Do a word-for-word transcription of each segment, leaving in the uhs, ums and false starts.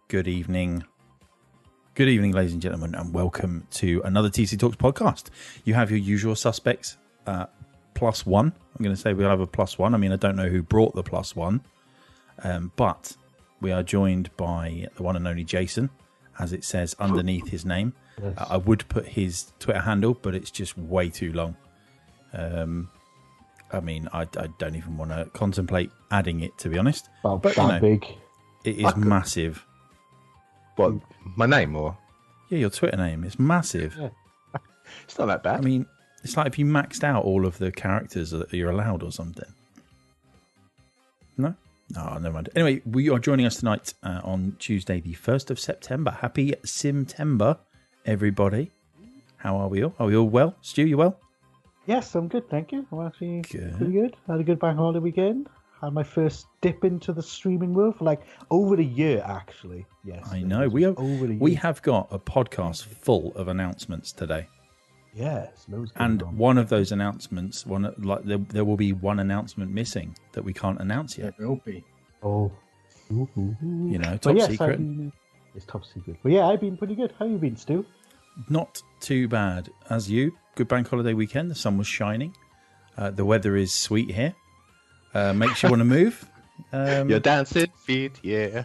good evening. Good evening, ladies and gentlemen, and welcome to another T C Talks podcast. You have your usual suspects, uh, plus one. I'm going to say we'll have a plus one. I mean, I don't know who brought the plus one, um, but we are joined by the one and only Jason, as it says underneath his name. Yes. Uh, I would put his Twitter handle, but it's just way too long. Um, I mean, I, I don't even want to contemplate adding it, to be honest. About but, that you know, big. It is massive. What, my name or? Yeah, your Twitter name is massive. Yeah. It's not that bad. I mean, it's like if you maxed out all of the characters that you're allowed or something. No? No, never mind. Anyway, we are joining us tonight uh, on Tuesday, the first of September. Happy Simtember, everybody. How are we all? Are we all well? Stu, you well? Yes, I'm good, thank you. I'm actually good. pretty good. Had a good bank holiday weekend. Had my first dip into the streaming world for like over a year, actually. Yes, I know. We have, over a year. we have got a podcast full of announcements today. Yes, loads going and on. one of those announcements, one like there, there will be one announcement missing that we can't announce yet. There will be. Oh, ooh, ooh, ooh. You know, top but yes, secret. Been, it's top secret. But yeah, I've been pretty good. How you been, Stu? Not too bad. As you, good bank holiday weekend. The sun was shining. Uh, the weather is sweet here. Uh, makes you want to move. Um, Your dancing feet, yeah.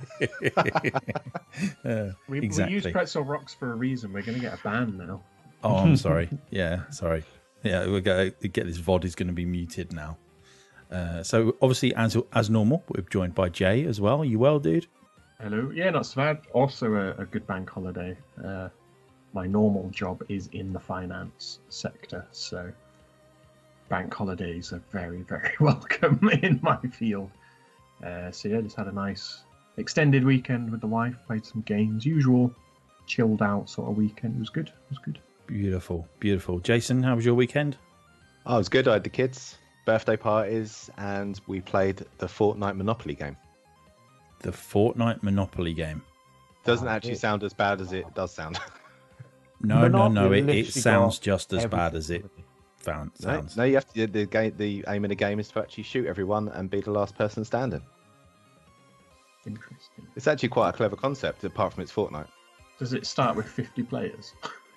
uh, we, exactly. we use pretzel rocks for a reason. We're going to get a ban now. Oh, I'm sorry. Yeah, sorry. Yeah, we're going to get this V O D is going to be muted now. Uh, so obviously, as as normal, we're joined by Jay as well. Are you well, dude? Hello. Yeah, not so bad. Also a, a good bank holiday. Uh, my normal job is in the finance sector, so bank holidays are very, very welcome in my field. Uh, so yeah, just had a nice extended weekend with the wife, played some games, usual chilled out sort of weekend. It was good. It was good. Beautiful, beautiful. Jason, how was your weekend? Oh, it was good. I had the kids, birthday parties, and we played the Fortnite Monopoly game. The Fortnite Monopoly game. Doesn't Oh, actually it- sound as bad as it does sound. No, Monopoly no, no. It, it literally sounds got just as everything. bad as it found, No, sounds. no, you have to. The game, the aim of the game is to actually shoot everyone and be the last person standing. Interesting. It's actually quite a clever concept, apart from it's Fortnite. Does it start with fifty players?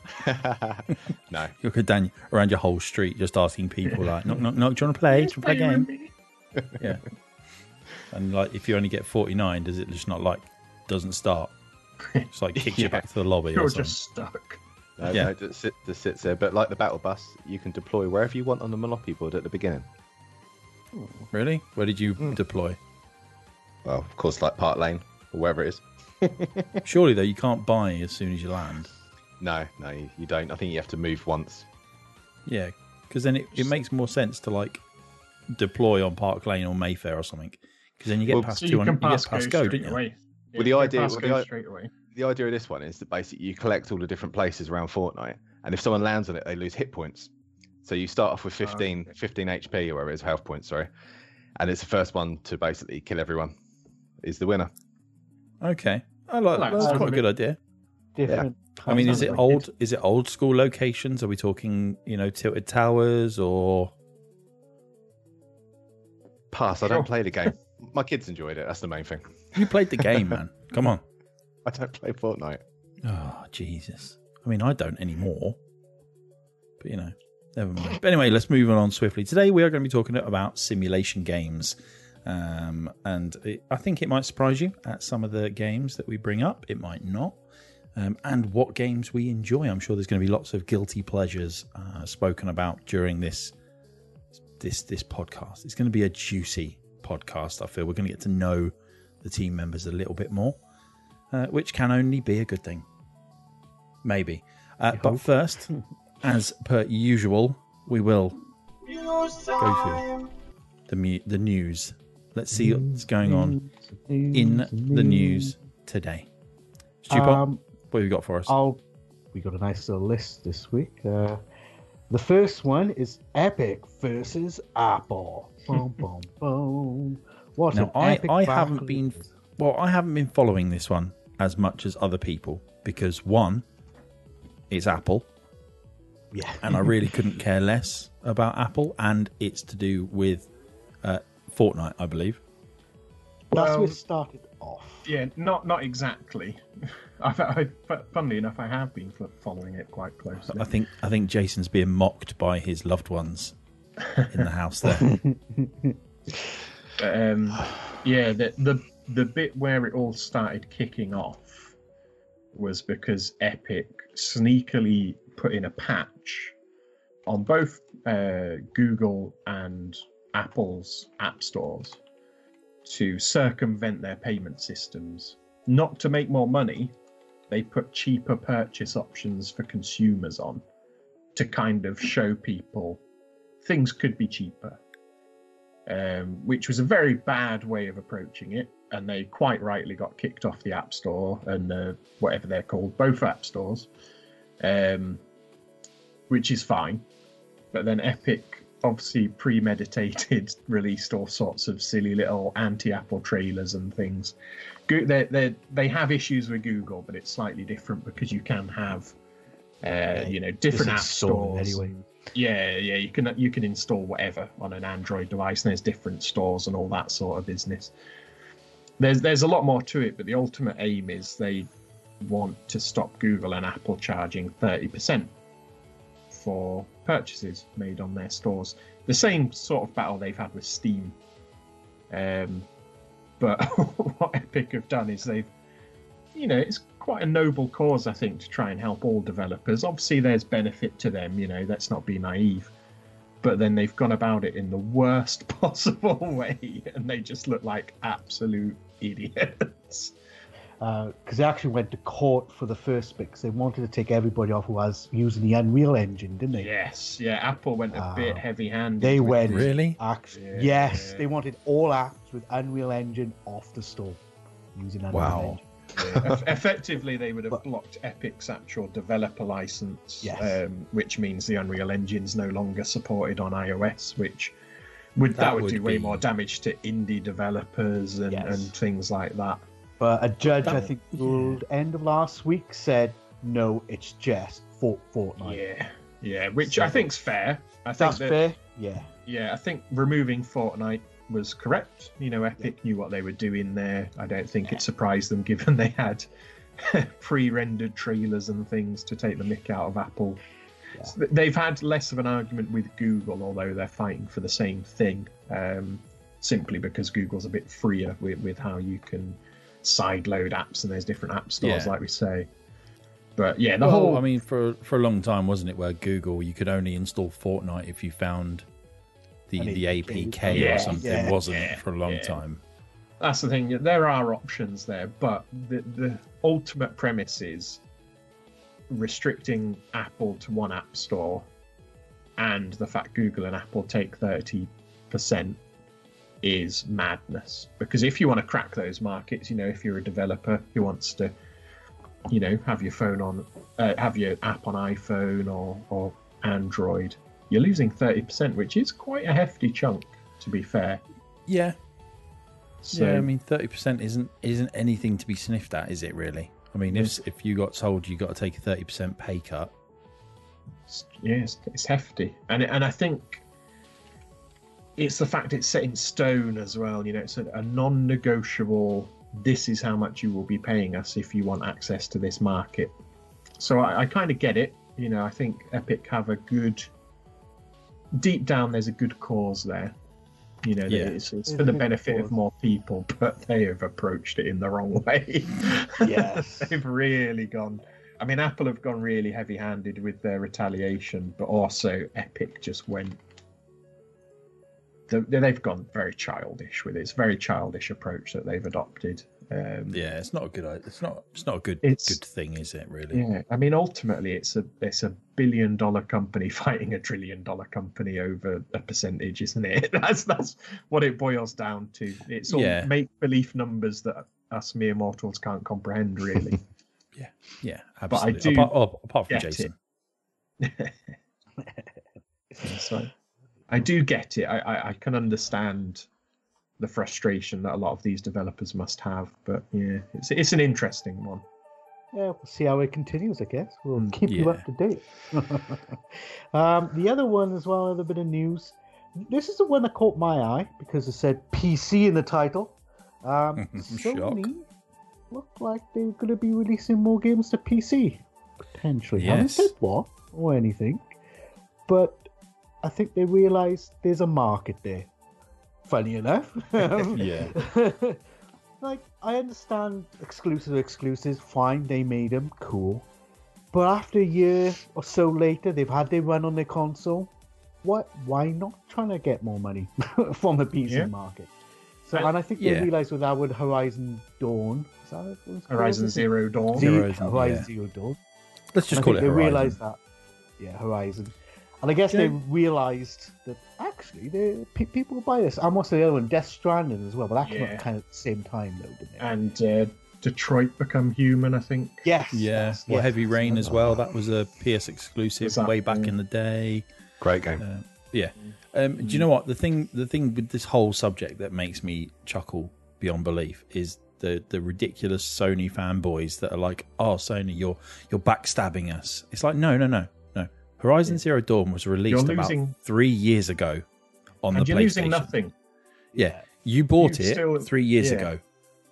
No. You could down around your whole street just asking people like, knock, knock, knock, do you want to play? Do you want to play a game? Yeah. And like, if you only get forty-nine, does it just not like, doesn't start? It's like kicks you Yeah. back to the lobby You're or something. just stuck. No, Yeah. no, it just, sit, just sits there. But like the battle bus, you can deploy wherever you want on the Monopoly board at the beginning. Really? Where did you Mm. deploy? Well, of course, like Park Lane or wherever it is. Surely, though, you can't buy as soon as you land. No, no, you you don't. I think you have to move once. Yeah, because then it, it makes more sense to like deploy on Park Lane or Mayfair or something. Because then you get Well, past So two you can hundred, you pass get go past go, straight don't you? away. Well, the you can idea- pass well, go the i- straight away. The idea of this one is that basically you collect all the different places around Fortnite, and if someone lands on it, they lose hit points. So you start off with fifteen, okay. fifteen H P or whatever it is, health points, sorry. And it's the first one to basically kill everyone is the winner. Okay, I like Well, that's that's quite a good. good idea. Different. I mean, is sounds it like old? Is it old school locations? Are we talking, you know, Tilted Towers or? Pass, I Sure. don't play the game. My kids enjoyed it, that's the main thing. You played the game, man. Come on. I don't play Fortnite. Oh, Jesus. I mean, I don't anymore. But, you know, never mind. But anyway, let's move on swiftly. Today, we are going to be talking about simulation games. Um, and it, I think it might surprise you at some of the games that we bring up. It might not. Um, and what games we enjoy. I'm sure there's going to be lots of guilty pleasures uh, spoken about during this, this, this podcast. It's going to be a juicy podcast, I feel. We're going to get to know the team members a little bit more. Uh, which can only be a good thing. Maybe. Uh, but hope. first, as per usual, we will go through the, mu- the news. Let's see what's going on in the news today. Stupot, Um, what have you got for us? I'll, we got a nice little list this week. Uh, the first one is Epic versus Apple. Boom, boom, boom. What Now, an I, epic I battle haven't it been... is. Well, I haven't been following this one as much as other people because, one, it's Apple. Yeah. And I really couldn't care less about Apple, and it's to do with uh, Fortnite, I believe. That's Well- where it started off. Yeah, not not exactly. I've, I, funnily enough, I have been following it quite closely. I think I think Jason's being mocked by his loved ones in the house there. um, yeah, the, the the bit where it all started kicking off was because Epic sneakily put in a patch on both uh, Google and Apple's app stores to circumvent their payment systems. Not to make more money, they put cheaper purchase options for consumers on to kind of show people things could be cheaper, um, which was a very bad way of approaching it. And they quite rightly got kicked off the App Store and uh, whatever they're called, both app stores, um, which is fine. But then Epic obviously premeditated released all sorts of silly little anti-Apple trailers and things. They they they have issues with Google, but it's slightly different because you can have uh, yeah, you know different app stores. Anyway. Yeah, yeah, you can you can install whatever on an Android device, and there's different stores and all that sort of business. There's there's a lot more to it, but the ultimate aim is they want to stop Google and Apple charging thirty percent for purchases made on their stores. The same sort of battle they've had with Steam. Um, but what Epic have done is they've, you know, it's quite a noble cause, I think, to try and help all developers. Obviously, there's benefit to them, you know, let's not be naive. But then they've gone about it in the worst possible way, and they just look like absolute idiots. Because uh, they actually went to court for the first bit because they wanted to take everybody off who was using the Unreal Engine, didn't they? Yes, yeah. Apple went a uh, bit heavy-handed. They went it. really. Actually, yeah, yes, yeah. They wanted all apps with Unreal Engine off the store using Unreal wow. Engine. Yeah. Effectively, they would have but, blocked Epic's actual developer license, yes. um, which means the Unreal Engine's no longer supported on iOS, which would that, that would, would do be... way more damage to indie developers and, yes. and things like that. But a judge, that, I think, ruled yeah. end of last week said, no, it's just for Fortnite. Yeah, yeah, which so, I think's fair. I think that's that, fair, yeah. Yeah, I think removing Fortnite was correct. You know, Epic yeah. knew what they were doing there. I don't think yeah. it surprised them, given they had pre-rendered trailers and things to take the mick out of Apple. Yeah. So they've had less of an argument with Google, although they're fighting for the same thing, um, simply because Google's a bit freer with, with how you can sideload apps, and there's different app stores, yeah. like we say. But yeah, the well, whole. I mean, for for a long time, wasn't it, where Google you could only install Fortnite if you found the the A P K yeah, or something, yeah, wasn't yeah, it, for a long yeah. time? That's the thing. There are options there, but the the ultimate premise is restricting Apple to one app store, and the fact Google and Apple take thirty percent is madness. Because if you want to crack those markets, you know, if you're a developer who wants to, you know, have your phone on, uh, have your app on iPhone or, or Android, you're losing thirty percent, which is quite a hefty chunk, to be fair. Yeah. So, yeah, I mean, thirty percent isn't isn't anything to be sniffed at, is it, really? I mean, if if you got told you got to take a thirty percent pay cut. Yeah, it's, it's hefty. And, and I think it's the fact it's set in stone as well. You know, it's a, a non-negotiable, this is how much you will be paying us if you want access to this market. So I, I kind of get it. You know, I think Epic have a good, deep down there's a good cause there. You know, yeah. it's, it's for the benefit of more people, but they have approached it in the wrong way. Yes. They've really gone, I mean, Apple have gone really heavy-handed with their retaliation, but also Epic just went, they've gone very childish with it. It's a very childish approach that they've adopted. Um, yeah, it's not a good. It's not. It's not a good. It's, good thing, is it? Really? Yeah. I mean, ultimately, it's a it's a billion dollar company fighting a trillion dollar company over a percentage, isn't it? That's that's what it boils down to. It's all yeah. make believe numbers that us mere mortals can't comprehend, really. yeah. Yeah. Absolutely. But I do apart, oh, apart from get Jason. It. So, I do get it. I, I, I can understand the frustration that a lot of these developers must have, but yeah, it's it's an interesting one. Yeah, we'll see how it continues, I guess. We'll keep yeah. you up to date. um, the other one as well, a little bit of news. This is the one that caught my eye because it said P C in the title. Um, Shock. Sony looked like they're going to be releasing more games to P C. Potentially. Haven't Yes. said what or anything. But I think they realised there's a market there. Funny enough. Yeah. Like, I understand exclusive exclusives. Fine, they made them. Cool. But after a year or so later, they've had their run on their console. What? Why not trying to get more money from the P C Yeah. market? So, And- and I think they Yeah. realised with that with Horizon Dawn. Is that what it was called? Horizon Is it? Zero Dawn. Zero- Horizon, Horizon yeah. Zero Dawn. Let's just And I call think it they Horizon. realised that. Yeah, Horizon. And I guess Do they you know- realised that actually they, pe- people buy this. And what's the other one? Death Stranding as well. But that came Yeah. out kind of at the same time, though, didn't it? And uh, Detroit Become Human, I think. Yes. Yeah, yes, well, yes. Heavy Rain as well. That was a P S exclusive Was that- way back yeah. in the day. Great game. Uh, yeah. Um, do you know what the thing? The thing with this whole subject that makes me chuckle beyond belief is the the ridiculous Sony fanboys that are like, "Oh, Sony, you're you're backstabbing us." It's like, no, no, no, no. Horizon Zero Dawn was released You're about losing- three years ago on And the you're PlayStation. losing nothing. Yeah, you bought You it still- three years yeah. ago,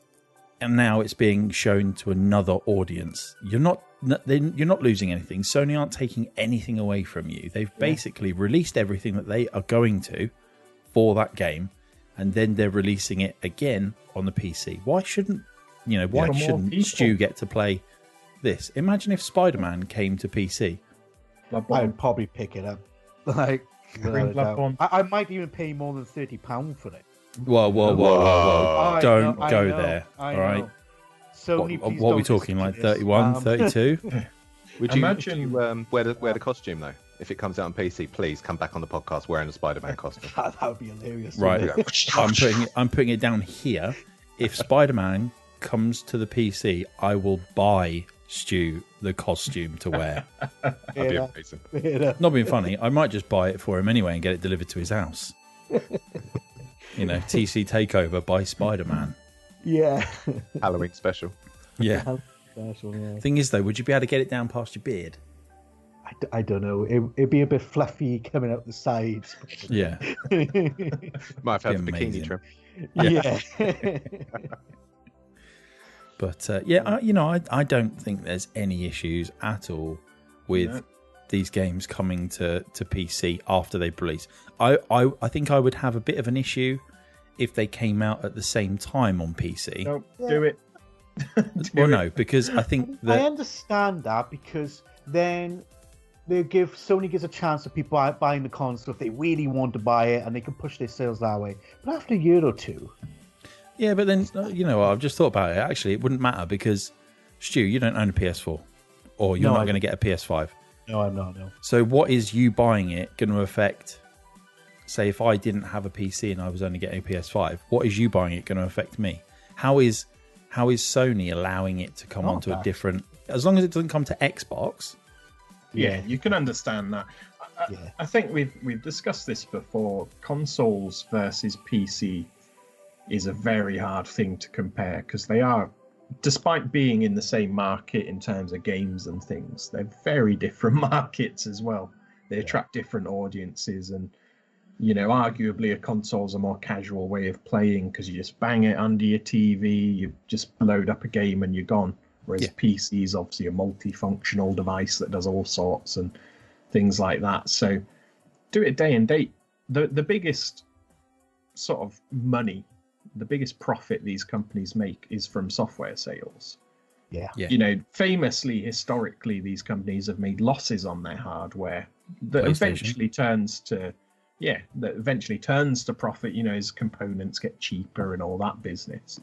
and now it's being shown to another audience. You're not, n- then you're not losing anything. Sony aren't taking anything away from you. They've basically released everything that they are going to for that game, and then they're releasing it again on the P C. Why shouldn't you know? Why For more shouldn't people. Stu get to play this? Imagine if Spider-Man came to P C. I Bloodborne. would probably pick it up. Like, without Bring a doubt. Bloodborne. I, I might even pay more than thirty pounds for it. Whoa, whoa, whoa, whoa, whoa! I Don't know, I go know, there. I all right. know. Sony, What, please what are we don't talking? listen Like to this. thirty-one, Um, thirty-two? Would you Imagine- would you, um, wear the wear the costume though? If it comes out on P C, please come back on the podcast wearing a Spider-Man costume. that would be hilarious. Right. wouldn't it? I'm putting it, I'm putting it down here. If Spider-Man comes to the P C, I will buy Stu the costume to wear. That'd be Yeah. amazing. Yeah. Not being funny, I might just buy it for him anyway and get it delivered to his house. You know, T C Takeover by Spider-Man. Yeah. Halloween special. Yeah. Special, yeah. Thing is, though, would you be able to get it down past your beard? I, d- I don't know. It, it'd be a bit fluffy coming out the sides. Yeah. Might have had Be the amazing. bikini trim. Yeah. But uh, yeah, I, you know, I, I don't think there's any issues at all with No. these games coming to, to P C after they release. I, I I think I would have a bit of an issue if they came out at the same time on P C. Don't do it. Well, no, because I think I that understand that because then they give Sony gives a chance to people buy- buying the console if they really want to buy it and they can push their sales that way. But after a year or two, yeah, but then uh, you know what, I've just thought about it. Actually, it wouldn't matter because Stu, you don't own a P S four, or you're No, not I going to get a P S five. no, I'm not. No. So, what is you buying it going to affect? Say, if I didn't have a P C and I was only getting a P S five, what is you buying it going to affect me? How is how is Sony allowing it to come Not onto a that. different? As long as it doesn't come to Xbox. Yeah, Yeah. you can understand that. I, I- Yeah. I think we've we've discussed this before. Consoles versus P C is a very hard thing to compare because they are, despite being in the same market in terms of games and things, they're very different markets as well. They attract different audiences, and you know, arguably a console's a more casual way of playing because you just bang it under your T V, you just load up a game and you're gone. Whereas Yeah. P C is obviously a multifunctional device that does all sorts and things like that. So do it day and date. The the biggest sort of money, the biggest profit these companies make is from software sales. Yeah. Yeah. You know, famously, historically, these companies have made losses on their hardware that PlayStation. eventually turns to, yeah, that eventually turns to profit, you know, as components get cheaper and all that business.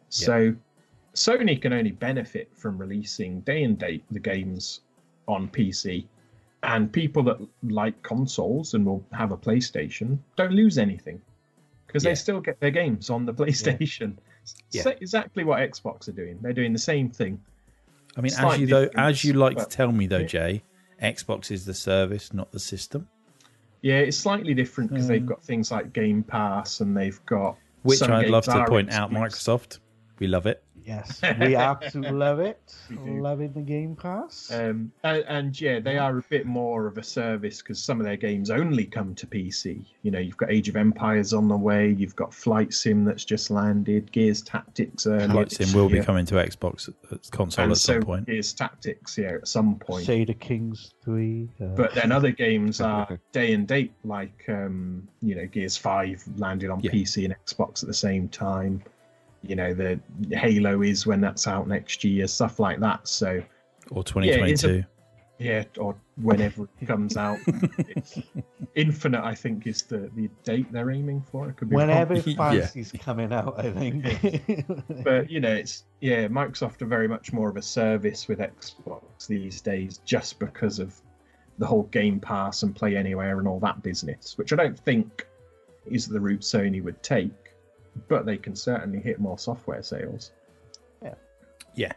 So Sony can only benefit from releasing day and date the games on P C, and people that like consoles and will have a PlayStation don't lose anything because Yeah. they still get their games on the PlayStation. Yeah. So exactly what Xbox are doing. They're doing the same thing. I mean, as Slight you though, difference, as you like but- to tell me though, yeah. Jay, Xbox is the service, not the system. Yeah, it's slightly different because they've Mm. got things like Game Pass and they've got Which some I'd games love to are point out, exclusive. Microsoft. We love it. Yes, we absolutely love it. We do. Loving the Game Pass. Um, and, and yeah, they are a bit more of a service because some of their games only come to P C. You know, you've got Age of Empires on the way, you've got Flight Sim that's just landed, Gears Tactics. Uh, Flight Sim will be coming to Xbox at console and at some so point. Gears Tactics, yeah, at some point. Shade of Kings three. Uh, But then other games are day and date, like um, you know, Gears Five landed on Yeah. P C and Xbox at the same time. You know, the Halo is when that's out next year, stuff like that. So Or twenty twenty-two. yeah, or whenever it comes out. It's- Infinite, I think, is the, the date they're aiming for. It could be whenever wrong. Yeah. Fantasy's coming out, I think. But you know, it's yeah, Microsoft are very much more of a service with Xbox these days, just because of the whole Game Pass and Play Anywhere and all that business, which I don't think is the route Sony would take, but they can certainly hit more software sales. Yeah. Yeah,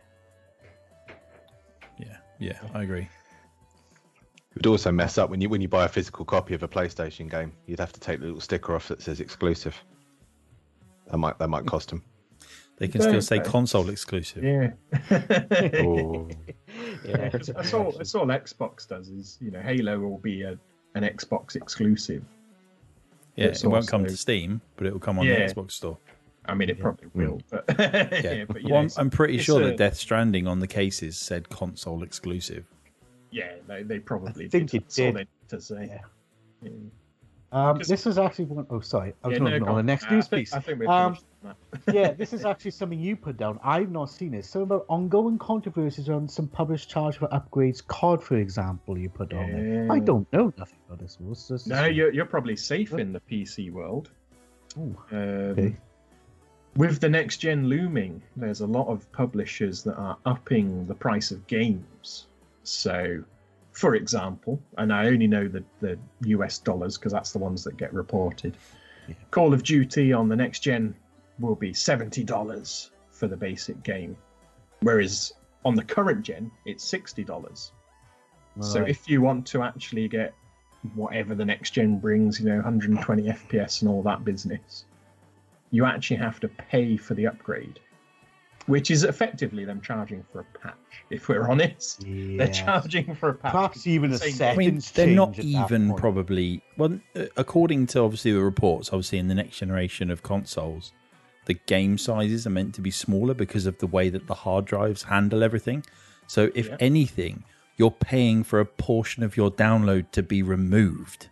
yeah, I agree. It would also mess up when you when you buy a physical copy of a PlayStation game. You'd have to take the little sticker off that says exclusive. That might that might cost them. They can still say Okay. console exclusive. Yeah. Oh. Yeah. That's all. That's all Xbox does. Is you know, Halo will be a, an Xbox exclusive. Yeah, It's it won't come to also- Steam, but it will come on Yeah. the Xbox store. I mean, it probably will, but Yeah, yeah, but you well, know, I'm, it's- I'm pretty it's sure a- that Death Stranding on the cases said console exclusive. yeah, they, they probably I think did. it That's all did. they need to say. Yeah. Yeah. Um, Because- this is actually one oh sorry, I was Yeah, going no, on the go next I news think, piece. I think we're Um, finished on that. yeah, this is actually something you put down. I've not seen it. So about ongoing controversies on some published charge for upgrades C O D, for example, you put on there. I Yeah. don't know nothing about this. What's this? No, you're you're probably safe in the P C world. Ooh, Um, okay. With the next gen looming, there's a lot of publishers that are upping the price of games. So, for example, and I only know the, the U S dollars because that's the ones that get reported. Yeah. Call of Duty on the next gen will be seventy dollars for the basic game, whereas on the current gen, it's sixty dollars. So Right. if you want to actually get whatever the next gen brings, you know, one hundred twenty F P S and all that business, you actually have to pay for the upgrade, which is effectively them charging for a patch. If we're honest, Yeah. they're charging for a patch. Perhaps even a Same- set. I mean, Settings they're not change at that even point. probably. Well, uh, according to obviously the reports, obviously in the next generation of consoles, the game sizes are meant to be smaller because of the way that the hard drives handle everything. So, if Yeah. anything, you're paying for a portion of your download to be removed.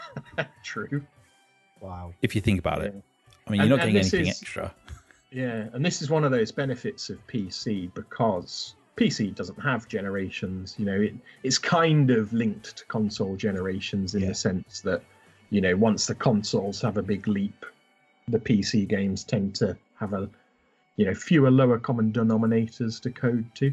True. Wow. If you think about it, Yeah. I mean, you're And- not and getting this anything is- extra. Yeah, and this is one of those benefits of P C because P C doesn't have generations. You know, it, it's kind of linked to console generations in Yeah. the sense that, you know, once the consoles have a big leap, the P C games tend to have a, you know, fewer lower common denominators to code to.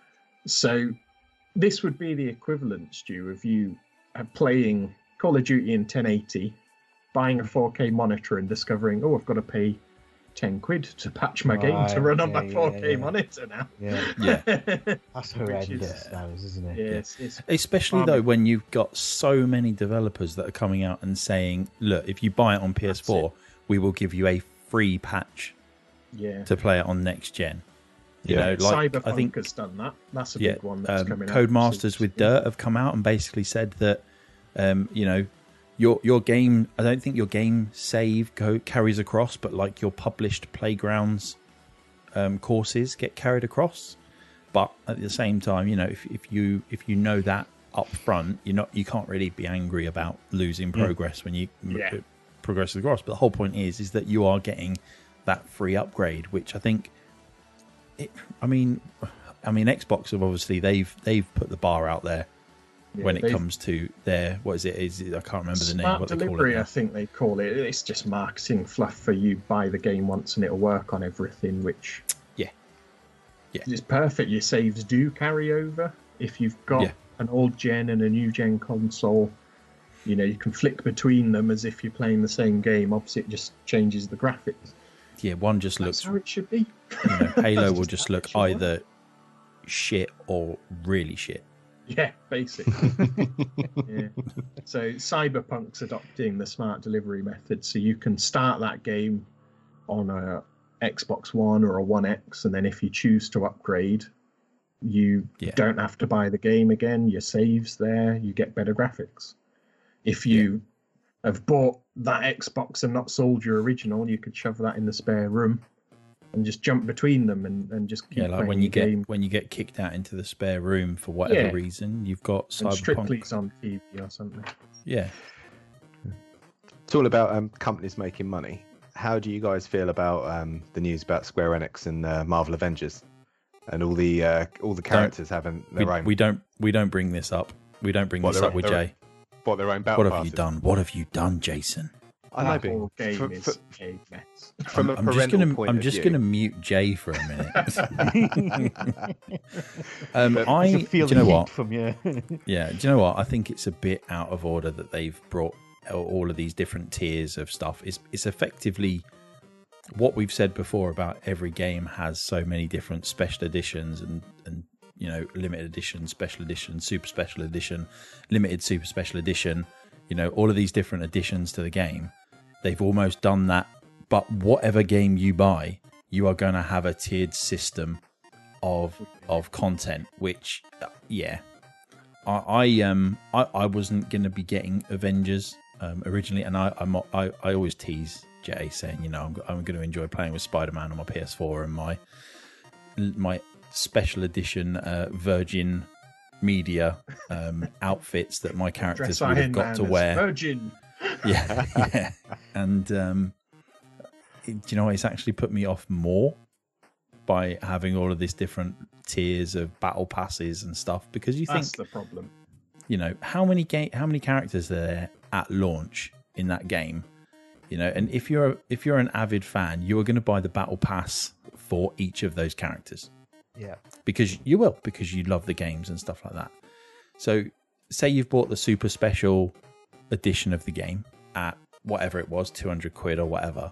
So this would be the equivalent, Stu, of you uh, playing Call of Duty in ten eighty, buying a four K monitor and discovering, oh, I've got to pay ten quid to patch my game to Right, run on yeah, my yeah, four K yeah. monitor now. Yeah. Yeah. That's Which horrendous, is- that is, isn't it? Yes, it's Especially Um, though, when you've got so many developers that are coming out and saying, "Look, if you buy it on P S four, we will give you a free patch yeah. to play it on next gen." You Yeah. know, like Cyberpunk I think, has done that. That's a yeah, big one that's um, coming out. Codemasters with Dirt have come out and basically said that, um, you know, your your game. I don't think your game save go, carries across, but like your published Playgrounds um, courses get carried across. But at the same time, you know, if if you if you know that up front, you're not you can't really be angry about losing progress when you Yeah. m- progress across. But the whole point is is that you are getting that free upgrade, which I think. It, I mean, I mean, Xbox have obviously they've they've put the bar out there Yeah, when it they've- comes to their what is it? Is it, I can't remember the name. Smart What they call delivery, it? I now. think they call it. It's just marketing fluff for you. Buy the game once and it'll work on everything, which Yeah. Yeah. is perfect. Your saves do carry over if you've got Yeah. an old gen and a new gen console. You know, you can flick between them as if you're playing the same game. Obviously, it just changes the graphics. Yeah, one just That's looks. how it should be. You know, Halo That's will just just how it look should work. either shit or really shit. Yeah, basically. yeah. So Cyberpunk's adopting the smart delivery method, so you can start that game on a Xbox One or a One X, and then if you choose to upgrade, you Yeah. don't have to buy the game again. Your saves there, you get better graphics. If you have bought that Xbox and not sold your original, you could shove that in the spare room and just jump between them and, and just keep Yeah, like playing when you the get game. when you get kicked out into the spare room for whatever Yeah. reason, you've got And strictly Cyberpunk. it's on T V or something. Yeah, It's all about um, companies making money. How do you guys feel about um, the news about Square Enix and uh, Marvel Avengers, and all the uh, all the characters having we, their own we don't we don't bring this up. We don't bring What, this their up own- with their- Jay. what their own battle What have passes? you done? What have you done, Jason? I know, That but whole game for- is for- a mess. from a I'm just parental gonna point I'm of just view, gonna mute Jay for a minute. um, But I You do can feel you the know heat what? from you. Yeah, do you know what? I think it's a bit out of order that they've brought all of these different tiers of stuff. It's it's effectively what we've said before about every game has so many different special editions and and you know limited edition, special edition, super special edition, limited super special edition. You know all of these different additions to the game. They've almost done that, but whatever game you buy, you are going to have a tiered system of of content. Which, uh, yeah. I, I um I, I wasn't gonna be getting Avengers um, originally, and I I'm, I I always tease Jay saying you know I'm I'm going to enjoy playing with Spider-Man on my P S four and my my special edition uh, Virgin Media um, outfits that my characters Dress would have Iron got Man to as wear. Virgin. Yeah, yeah, and um, it, do you know what? It's actually put me off more by having all of these different tiers of battle passes and stuff because you That's think the problem. you know how many game how many characters are there at launch in that game, you know, and if you're if you're an avid fan, you are going to buy the battle pass for each of those characters Yeah. because you will because you love the games and stuff like that. So say you've bought the super special edition of the game at whatever it was, two hundred quid or whatever.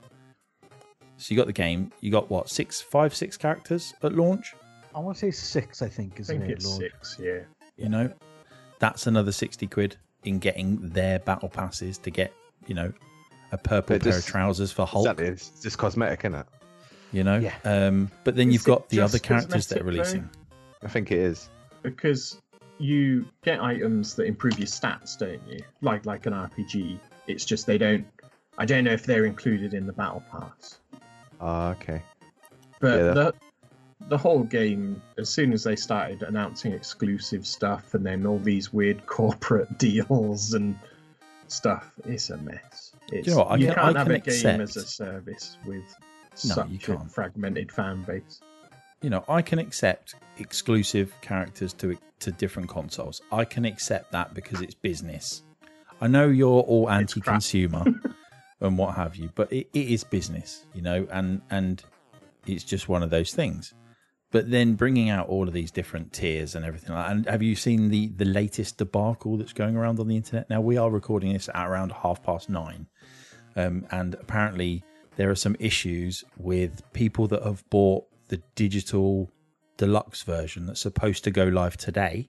So you got the game, you got what, six, five, six characters at launch? I want to say six, I think, I isn't think it, it's Lord? six, yeah. You know, that's another sixty quid in getting their battle passes to get, you know, a purple But pair just- of trousers for Hulk, Exactly, it's just cosmetic, isn't it? you know? Yeah. Um, but then Is you've got it the just other characters that are cosmetic, though? releasing. I think it is. Because you get items that improve your stats, don't you? Like like an R P G. It's just they don't. I don't know if they're included in the battle pass. Ah, okay. But Yeah. the the whole game, as soon as they started announcing exclusive stuff and then all these weird corporate deals and stuff, it's a mess. It's, you know what? I you can- can't I have can a game accept- as a service with No, such you a can't. fragmented fan base. You know, I can accept exclusive characters to to different consoles. I can accept that because it's business. I know you're all crap. anti-consumer and what have you, but it, it is business, you know, and and it's just one of those things. But then bringing out all of these different tiers and everything like that. And have you seen the the latest debacle that's going around on the internet? Now we are recording this at around half past nine, um, and apparently there are some issues with people that have bought the digital deluxe version that's supposed to go live today,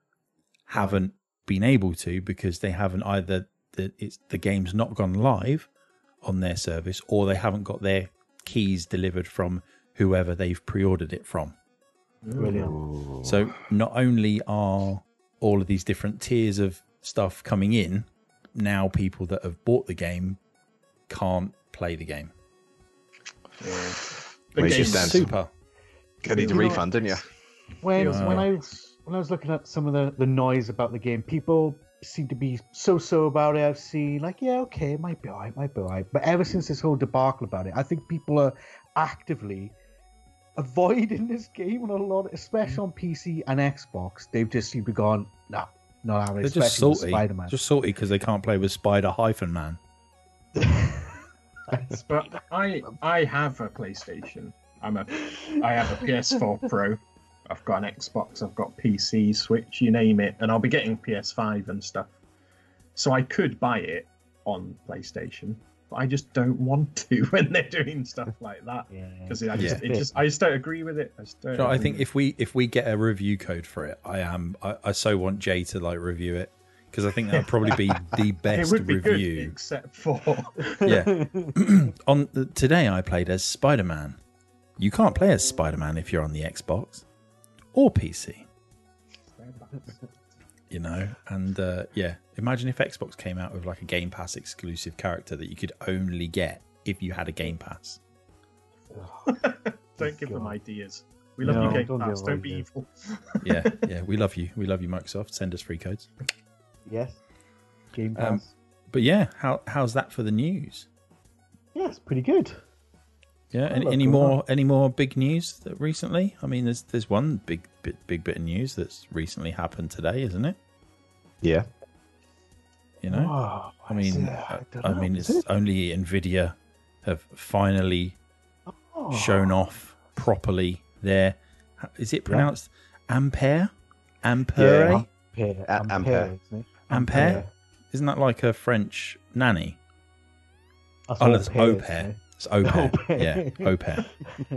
haven't been able to because they haven't either the it's the game's not gone live on their service or they haven't got their keys delivered from whoever they've pre-ordered it from. Brilliant. So not only are all of these different tiers of stuff coming in, now people that have bought the game can't play the game. Yeah. The Well, you game's should stand- Super. You need a You know- refund, didn't you? When Yeah. when I was when I was looking at some of the, the noise about the game, people seem to be so so about it. I've seen like, yeah, okay, it might be alright, might be alright. But ever since this whole debacle about it, I think people are actively avoiding this game on a lot, especially on P C and Xbox. They've just seemed to gone, no, not having it, They're just especially with salty. Spider-Man. Just salty because they can't play with Spider hyphen Man. But I I have a PlayStation. I'm a I have a P S four Pro. I've got an Xbox. I've got P C, Switch, you name it, and I'll be getting P S five and stuff. So I could buy it on PlayStation, but I just don't want to when they're doing stuff like that Yeah. because I just Yeah. it just I just don't agree with it. I just don't. So I agree think with if we if we get a review code for it, I am I, I so want Jay to like review it because I think that would probably be the It best would be review. good, except for Yeah. On today, I played as Spider-Man. You can't play as Spider-Man if you're on the Xbox or P C. You know, and uh, yeah, imagine if Xbox came out with like a Game Pass exclusive character that you could only get if you had a Game Pass. Don't give them ideas. We love No, you, Game don't Pass. give Don't be ideas. evil. Yeah, yeah, we love you. We love you, Microsoft. Send us free codes. Yes. Game Pass. Um, But yeah, how how's that for the news? yeah, it's pretty good. Yeah, any, love any going more on. any more big news that recently? I mean, there's there's one big bit big bit of news that's recently happened today, isn't it? Yeah. You know, Oh, I mean, is it? I, don't I know. mean, Is it's it? only Nvidia have finally Oh. shown off properly their. Is it pronounced Ampere? Ampere? Yeah. Ampere, A- Ampere, Ampere. isn't it? Ampere? Isn't that like a French nanny? That's Oh, no, it's au au pair, pair. isn't it? It's au pair. Au pair. Yeah, au pair.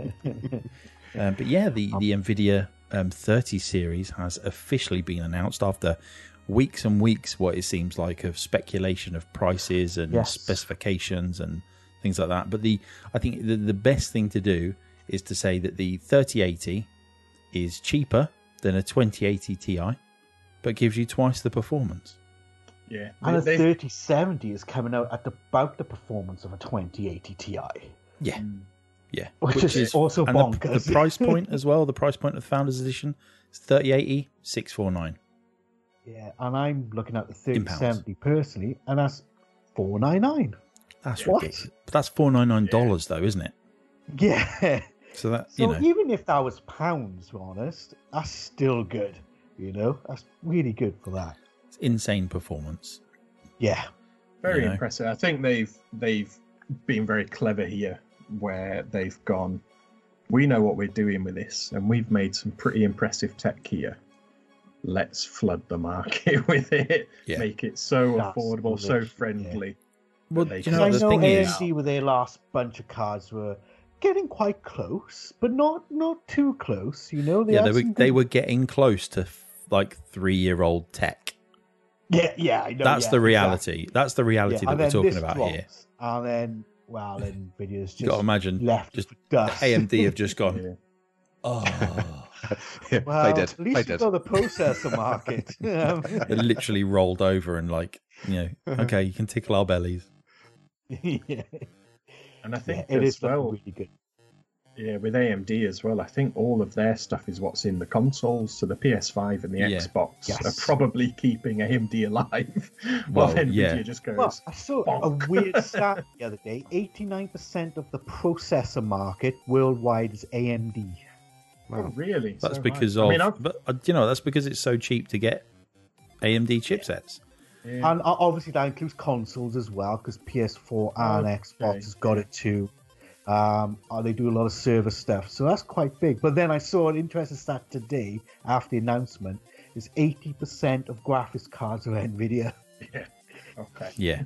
Um, but yeah, the, the NVIDIA um, thirty series has officially been announced after weeks and weeks, what it seems like, of speculation of prices and Yes. specifications and things like that. But the I think the, the best thing to do is to say that the thirty eighty is cheaper than a twenty eighty Ti, but gives you twice the performance. Yeah. And a They- thirty seventy is coming out at about the performance of a twenty eighty Ti. Yeah, yeah. Which, is, also and the, bonkers. the price point as well. The price point of the Founders Edition is thirty eighty, six forty-nine. Yeah, and I'm looking at the In thirty pounds. seventy personally, and that's four ninety-nine. That's What? ridiculous. But that's four hundred ninety-nine dollars though, isn't it? Yeah. So that So you know, even if that was pounds, to be honest, that's still good. You know, that's really good for that. it's insane performance. Yeah. Very you know. impressive. I think they've they've been very clever here, where they've gone. We know what we're doing with this, and we've made some pretty impressive tech here. Let's flood the market with it. Yeah. Make it so That's affordable, so literally, friendly. Well, They do you can- know I the know thing A M is, D with their last bunch of cards were getting quite close, but not not too close. You know, they yeah, had they were some they good- were getting close to like three year old tech. Yeah, yeah, I know. That's yeah, the exactly. reality. That's the reality Yeah, that and we're then talking this about drops, here. And then, well, then videos You got to just imagine, left just for dust. A M D have just gone. Yeah. Oh, yeah. Well, they did. at least They you've did. got the processor market. they literally rolled over and like, you know, okay, you can tickle our bellies. yeah, And I think it as is well, looking really good. yeah, with A M D as well, I think all of their stuff is what's in the consoles. So the P S five and the Yeah. Xbox Yes. are probably keeping A M D alive. While Well, Nvidia yeah. just goes. Well, I saw bonk. a weird stat the other day. eighty-nine percent of the processor market worldwide is A M D. Oh, really? That's So because high. of, I mean, I've, but uh, you know, that's because it's so cheap to get A M D chipsets. yeah. And uh, obviously that includes consoles as well, because P S four and Okay, Xbox has got it too. Um, uh, they do a lot of server stuff, so that's quite big. But then I saw an interesting stat today after the announcement: is eighty percent of graphics cards are NVIDIA. yeah. Okay. Yeah.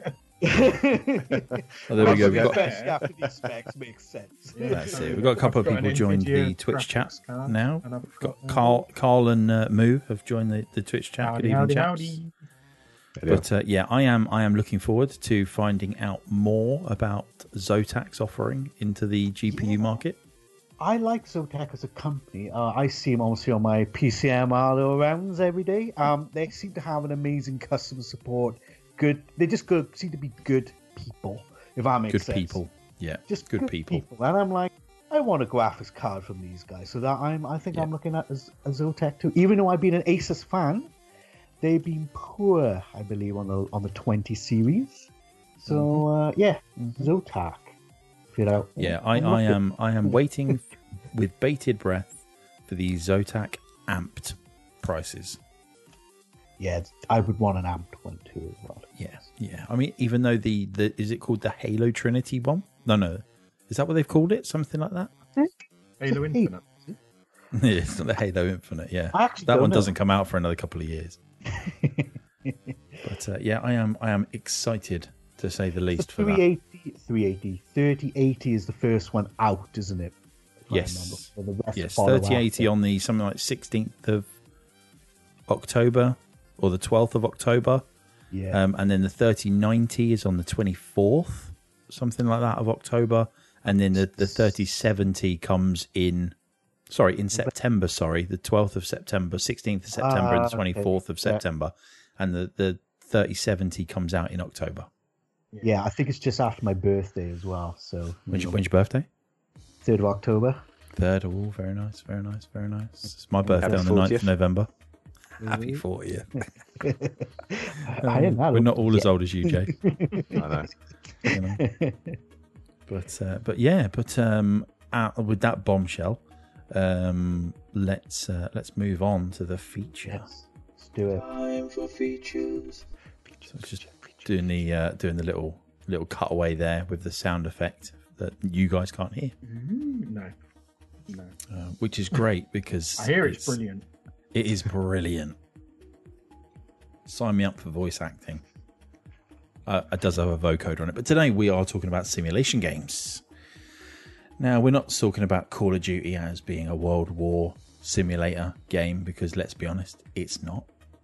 Well, Oh, there we go. We've got, Especially after these specs makes sense. Yeah. that's it. We've got a couple of I've got people an joined the Nvidia Twitch chat graphics card, now. and I've We've got got- Carl, Carl and uh, Moo have joined the, the Twitch chat. Howdy, Good evening, howdy, chaps. howdy. But uh, yeah, I am. I am looking forward to finding out more about Zotac's offering into the G P U Yeah. market. I like Zotac as a company. Uh, I see them obviously on my P C M R rounds every day. Um, they seem to have an amazing customer support. Good. They just good, seem to be good people. If that makes Good sense. people. Yeah, Just good people. And I'm like, I want a graphics card from these guys. So that I'm. I think Yeah. I'm looking at as a Zotac too. Even though I've been an Asus fan, they've been poor, I believe, on the on the twenty series. So uh, yeah, Zotac. Fit out. Yeah, I, I'm I looking- am. I am waiting with bated breath for the Zotac amped prices. Yeah, I would want an amped one too as well. Yeah, yeah. I mean, even though the, the is it called the Halo Trinity one? No, no. Is that what they've called it? Something like that? Halo Hey. Infinite. Yeah, it's not the Halo Infinite. Yeah, I actually that don't one know. doesn't come out for another couple of years. But uh, yeah, I am. I am excited to say the The least for that. three eighty, three eighty, thirty eighty is the first one out, isn't it? If I Yes. remember. So the rest Yes, follow thirty eighty after. on the something like sixteenth of October, or the twelfth of October. Yeah. Um, and then the thirty ninety is on the twenty-fourth, something like that, of October. And then the, the thirty seventy comes in, sorry, in September, sorry, the twelfth of September, sixteenth of September, Ah, and the twenty-fourth okay. of September. And the, the thirty seventy comes out in October. Yeah, I think it's just after my birthday as well. So When's your, when's your birthday? third of October. Third. Oh, very nice, very nice, very nice. It's my birthday Happy on the ninth of fortieth. November. Happy fortieth. I am not We're not old all as yet. old as you, Jay. I know. You know. But uh, but yeah, but um, out with that bombshell, um, let's uh, let's move on to the feature. Yes, let's do it. Time for features. So it's just doing the uh, doing the little little cutaway there with the sound effect that you guys can't hear, Mm, no, no. uh, which is great because I hear it's brilliant. It is brilliant. Sign me up for voice acting. Uh, it does have a vocoder on it. But today we are talking about simulation games. Now, we're not talking about Call of Duty as being a World War simulator game, because let's be honest, it's not.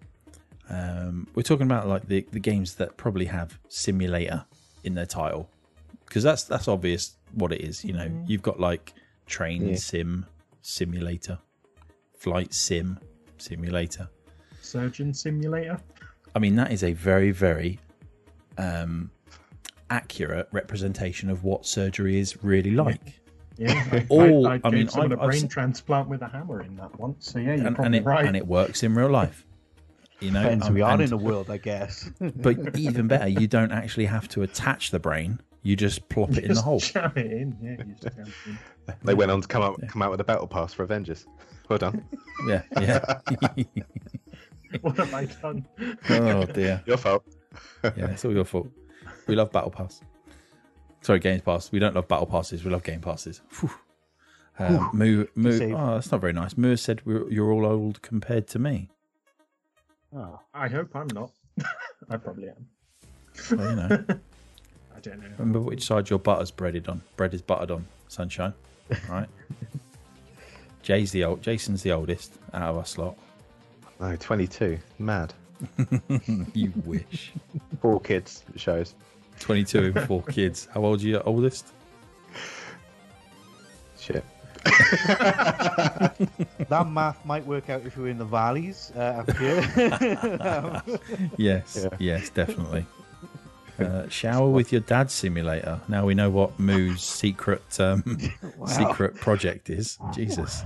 Um, we're talking about like the, the games that probably have simulator in their title, because that's that's obvious what it is. You know, you've got like train Yeah. sim simulator, flight sim simulator. Surgeon Simulator. I mean, that is a very, very um, accurate representation of what surgery is really like. Yeah, I, All- I, I, I mean, gave someone I've- a I've brain seen- transplant with a hammer in that once. So yeah, you're And, probably and, it, right. and it works in real life. You know, Depends um, we are and- in the world, I guess. But even better, you don't actually have to attach the brain. You just plop it in the Just hole. jam it in. Yeah, you just jam it in. They went on to come out come out with a battle pass for Avengers. Well done. Yeah, yeah. What have I done? Oh dear. Your fault. Yeah, it's all your fault. We love battle pass. Sorry, games pass. We don't love battle passes. We love game passes. Phew. Um, Moo, Moo. save. Oh, that's not very nice. Moo said we're, you're all old compared to me. Oh. I hope I'm not. I probably am. Well, you know. I don't know. Remember which side your butter's breaded on. Bread is buttered on. Sunshine. Right. Jay's the old. Jason's the oldest out of us lot. No, twenty-two. Mad. You wish. Four kids. It shows. Twenty-two and four kids. How old are you? Oldest? Shit. That math might work out if you're in the valleys uh, up here. Yes. Yeah. Yes, definitely. Uh, shower with your dad simulator. Now we know what Moo's secret um, secret project is. Jesus.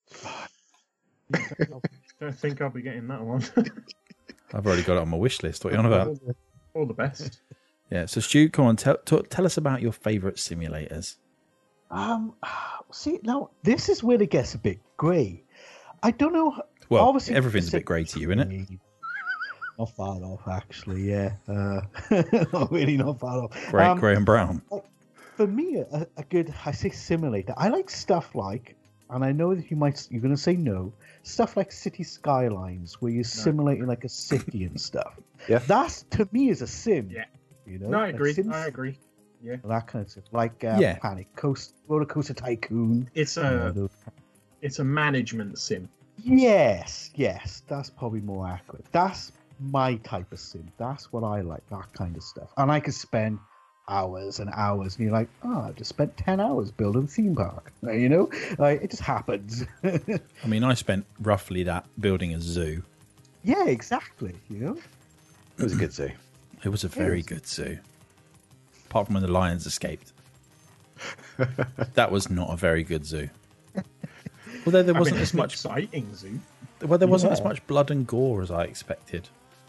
Don't think I'll be getting that one. I've already got it on my wish list. What are you on about? All the best. Yeah. So Stu, come on, tell t- tell us about your favourite simulators. um, see, now this is where it gets a bit grey. I don't know. Well, obviously, everything's a bit grey to you, isn't it? Not far off, actually. Yeah, uh, not really not far off. Grey, Um, grey and brown. For me, a, a good, I say simulator. I like stuff like, and I know that you might, you're going to say no, stuff like City Skylines, where you're simulating like a city and stuff. Yeah. That's, to me, is a sim. Yeah. You know? No, I Like agree. Sims- I agree. Yeah. That kind of stuff. Like uh, Yeah. Panic, Coast, Roller Coaster Tycoon. It's you know, a those- it's a management sim. Yes, yes, that's probably more accurate. That's my type of sim. That's what I like, that kind of stuff. And I could spend hours and hours, and you're like, oh, I just spent ten hours building a theme park. You know, like it just happens. I mean, I spent roughly that building a zoo. Yeah, exactly. You know, It was a good zoo. It was a very good zoo. Apart from when the lions escaped. That was not a very good zoo. Although there I wasn't mean, as it's an much exciting zoo. well there wasn't as Yeah. much blood and gore as I expected.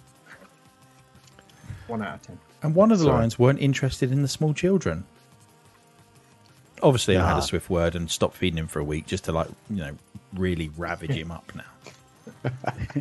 One out of ten. And one of the Sorry. lions weren't interested in the small children. Obviously I had Nah. a swift word and stopped feeding him for a week just to like, you know, really ravage him up now.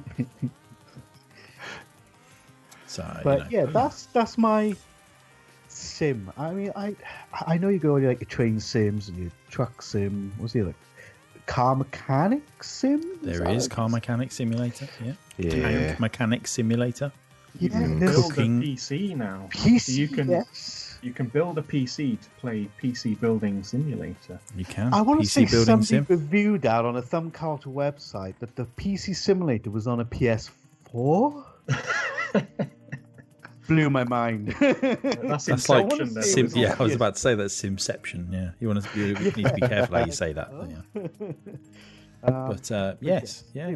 So but you know. yeah, that's that's my sim. I mean, I I know you go to like your train sims and your truck sim. What's the other? Car mechanic sim. There that is it? car mechanic simulator, yeah. Yeah. Tank mechanic simulator. You Yeah, can there's- build Cooking. a P C now. P C. You can Yes. you can build a P C to play P C Building Simulator. You can. I want P to C say building somebody sim. reviewed that on a Thumb Culture website that the P C simulator was on a P S four. Blew my mind. That's That's like Inception. then. Sim, was yeah, I was obvious. about to say that's Simception. Yeah, you want to you need to be careful how you say that. Yeah. Um, But uh, yes, yeah.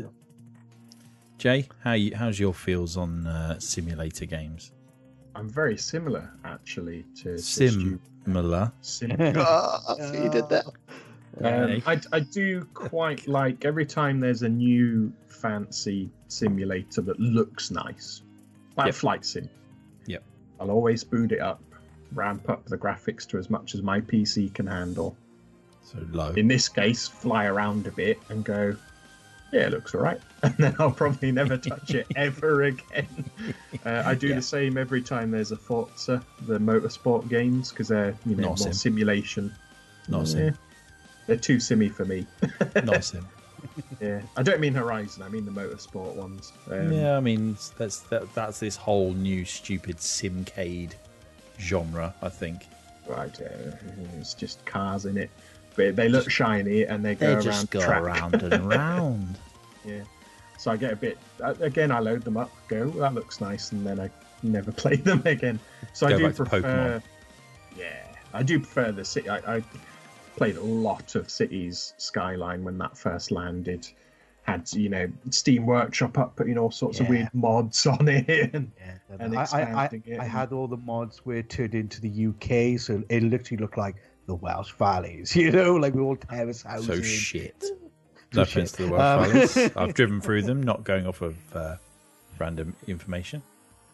Jay, how you, how's your feels on uh, simulator games? I'm very similar, actually, to to Stu. Similar. Sim. Ah, see, you did that. Um, I, I do quite like every time there's a new fancy simulator that looks nice, like Yep. Flight Sim. Yep. I'll always boot it up, ramp up the graphics to as much as my P C can handle. So low. In this case, fly around a bit and go, yeah, it looks all right. And then I'll probably never touch it ever again. Uh, I do Yeah. the same every time there's a Forza, the motorsport games, because they're you know Not more sim. simulation. Not a sim. Yeah. They're too simmy for me. Not a sim. Yeah, I don't mean Horizon. I mean the motorsport ones. Um, Yeah, I mean that's that, that's this whole new stupid simcade genre. I think Right. Uh, it's just cars in it, but they look shiny and they go they around just go track. around and round. Yeah. So I get a bit. uh, Again, I load them up, go, that looks nice, and then I never play them again. So Go I do back to prefer. Pokemon. Yeah, I do prefer the city. I, I played a lot of Cities Skyline when that first landed. Had you know Steam Workshop up putting all sorts of Yeah. weird mods on it, and, Yeah, and I, I, I, expanding it. I had all the mods where it turned into the U K, so it literally looked like the Welsh valleys, you know, like we all terrace houses. So shit. So No offense shit. to the Welsh Um, Valleys. I've driven through them, not going off of uh, random information.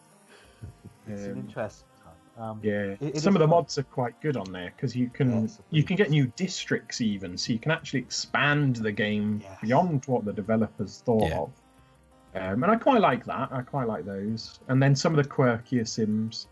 It's an Um, interesting time. Um, Yeah, It- it some is of the fun. mods are quite good on there because you can Yes, you can get new districts even, so you can actually expand the game Yes. beyond what the developers thought Yeah. of. Um, and I quite like that. I quite like those. And then some of the quirkier sims,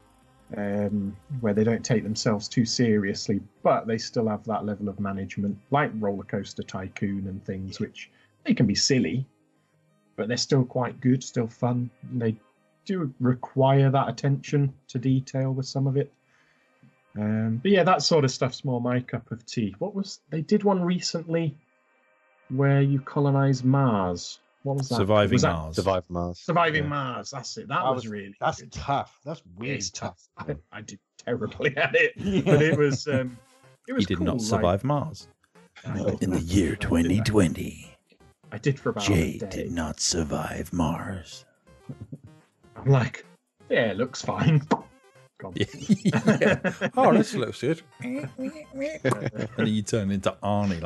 um, where they don't take themselves too seriously, but they still have that level of management, like Roller Coaster Tycoon and things, which they can be silly, but they're still quite good, still fun. And they do require that attention to detail with some of it. Um, but yeah, that sort of stuff's more my cup of tea. What was they did one recently where you colonize Mars? What was that? Surviving was that Mars. Survive Mars. Surviving Yeah. Mars. That's it. That, That was, was- really That's good. tough. That's really It's tough. tough. I, I did terribly at it, but it was um, it was He did cool. not like- survive Mars. I did- In the year twenty twenty, I did for about Jay a day. did not survive Mars. I'm like, yeah, it looks fine. Gone. Yeah. Oh, this looks good. And then you turn into Arnie.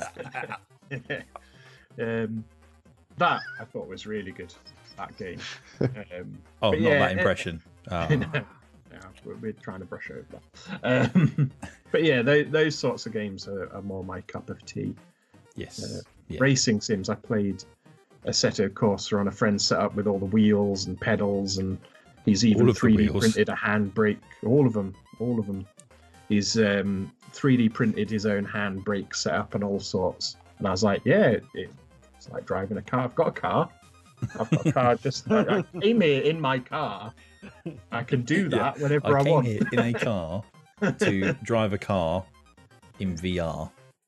Like, um, that I thought was really good. That game. Um, oh, but not yeah, that it- impression. Oh. no, no, we're, we're trying to brush over that. Um, but yeah, those, those sorts of games are, are more my cup of tea. Yes. Uh, Yeah. Racing sims, I played Assetto Corsa on a friend's setup with all the wheels and pedals, and he's even All of the three D wheels. printed a handbrake. All of them, all of them. He's um, three D printed his own handbrake setup and all sorts. And I was like, yeah, it, it's like driving a car. I've got a car. I've got a car. Just I, I came here in my car. I can do that whenever I, I came want. here in a car to drive a car in V R.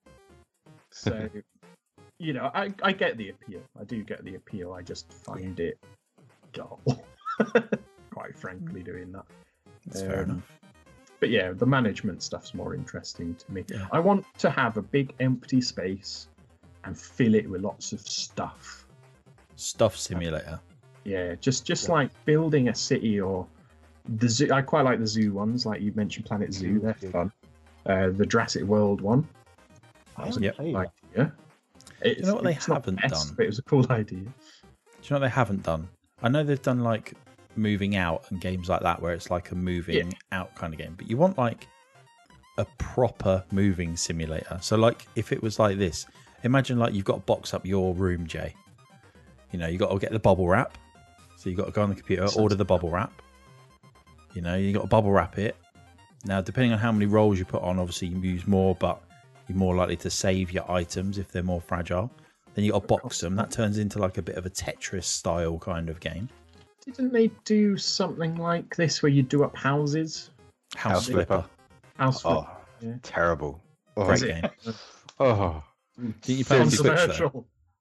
So, you know, I, I get the appeal. I do get the appeal. I just find it dull, quite frankly, doing that. That's fair Um, enough. But yeah, the management stuff's more interesting to me. Yeah. I want to have a big empty space and fill it with lots of stuff. Stuff simulator. Yeah, just just like building a city or the zoo. I quite like the zoo ones, like you mentioned, Planet Zoo. They're Zoo. fun. Uh, the Jurassic World one. That was a Yep. cool idea. It's, you know what they it's not the haven't best, done? But it was a cool idea. Do you know what they haven't done? I know they've done like moving out and games like that where it's like a moving Yeah. out kind of game, but you want like a proper moving simulator. So like if it was like this, imagine like you've got to box up your room, Jay. You know, you got to get the bubble wrap. So you got to go on the computer, Sounds order the bubble wrap. You know, you got to bubble wrap it. Now, depending on how many rolls you put on, obviously you use more, but you're more likely to save your items if they're more fragile. Then you got to box them. That turns into like a bit of a Tetris style kind of game. Didn't they do something like this where you do up houses? House, House Flipper. Flipper. House flip. Oh, Yeah. terrible. Oh, Great Was it? game. oh. Didn't you play on Switch though? Controversial.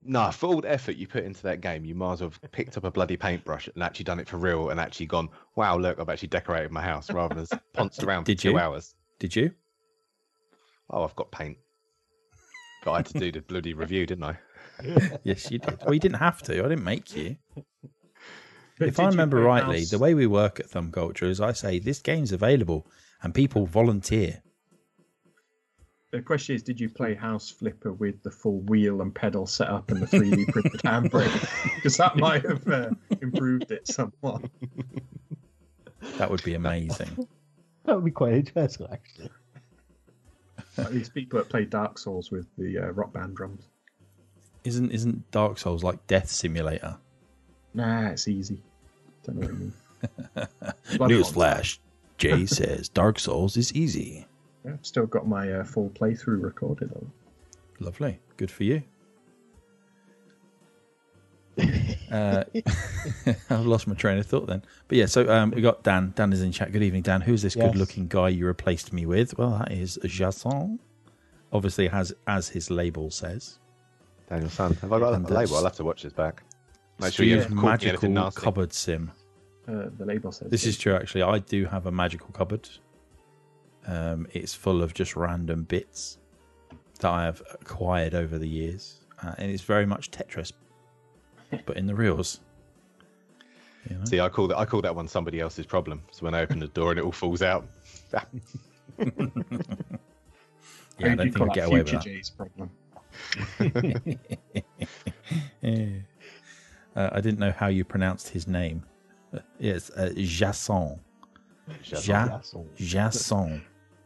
Nah, for all the effort you put into that game, you might as well have picked up a bloody paintbrush and actually done it for real and actually gone, wow, look, I've actually decorated my house rather than ponced around for Did two you? hours. Did you? Oh, I've got paint. But I had to do the bloody review, didn't I? Yes, you did. Well, you didn't have to. I didn't make you. But If did I you remember play rightly, House- the way we work at Thumb Culture is I say this game's available and people volunteer. The question is, did you play House Flipper with the full wheel and pedal setup and the three D printed handbrake? Because that might have uh, improved it somewhat. That would be amazing. That would be quite interesting, actually. Like these people that play Dark Souls with the uh, Rock Band drums. Isn't isn't Dark Souls like Death Simulator? Nah, it's easy. Don't know what you mean. Newsflash. Jay says Dark Souls is easy. Yeah, I've still got my uh, full playthrough recorded. On. Lovely. Good for you. uh, I've lost my train of thought then. But yeah, so um, we got Dan. Dan is in chat. Good evening, Dan. Who's this Yes. good-looking guy you replaced me with? Well, that is Jason. Obviously, has as his label says. Daniel Sun. Have I got And a label? that's- I'll have to watch this back. Make sure you Steve's haven't called me anything magical nasty. cupboard sim. Uh, the label says This it. is true, actually. I do have a magical cupboard. Um, it's full of just random bits that I have acquired over the years, uh, and it's very much Tetris, but in the reels. You know? See, I call that I call that one somebody else's problem. So when I open the door and it all falls out. Yeah, I Maybe don't think call I'd that get away with Future that. J's problem. Yeah. Uh, I didn't know how you pronounced his name. Uh, It's uh, Jasson. Ja- Jasson.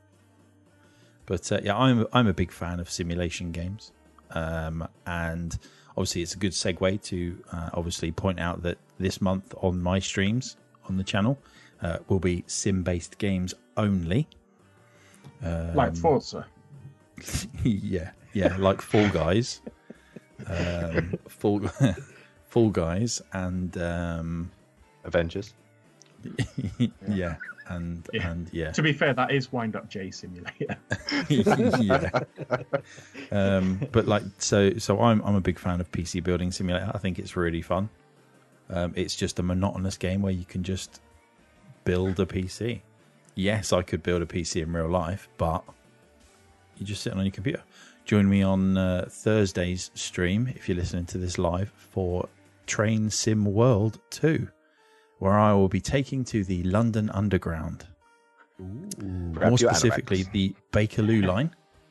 But uh, yeah, I'm I'm a big fan of simulation games, um, and obviously it's a good segue to uh, obviously point out that this month on my streams on the channel uh, will be sim-based games only. Um, Like Forza. yeah, yeah, like Fall Guys, um, Fall Fall Guys, and um, Avengers. yeah, and Yeah. and yeah. To be fair, that is Wind Up J Simulator. yeah. Um, but like, so, so I'm I'm a big fan of P C Building Simulator. I think it's really fun. Um, it's just a monotonous game where you can just build a P C. Yes, I could build a P C in real life, but you're just sitting on your computer. Join me on uh, Thursday's stream if you're listening to this live for Train Sim World two, where I will be taking to the London Underground. Grab More your specifically, anoraks. the Bakerloo line.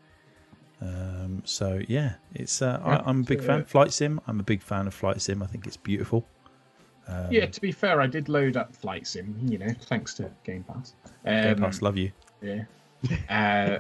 Um, so yeah, it's uh, I, I'm a big so, fan. uh, Flight Sim. I'm a big fan of Flight Sim. I think it's beautiful. yeah, to be fair, I did load up Flight Sim, you know, thanks to Game Pass. Um, Game Pass, love you. Yeah. Uh,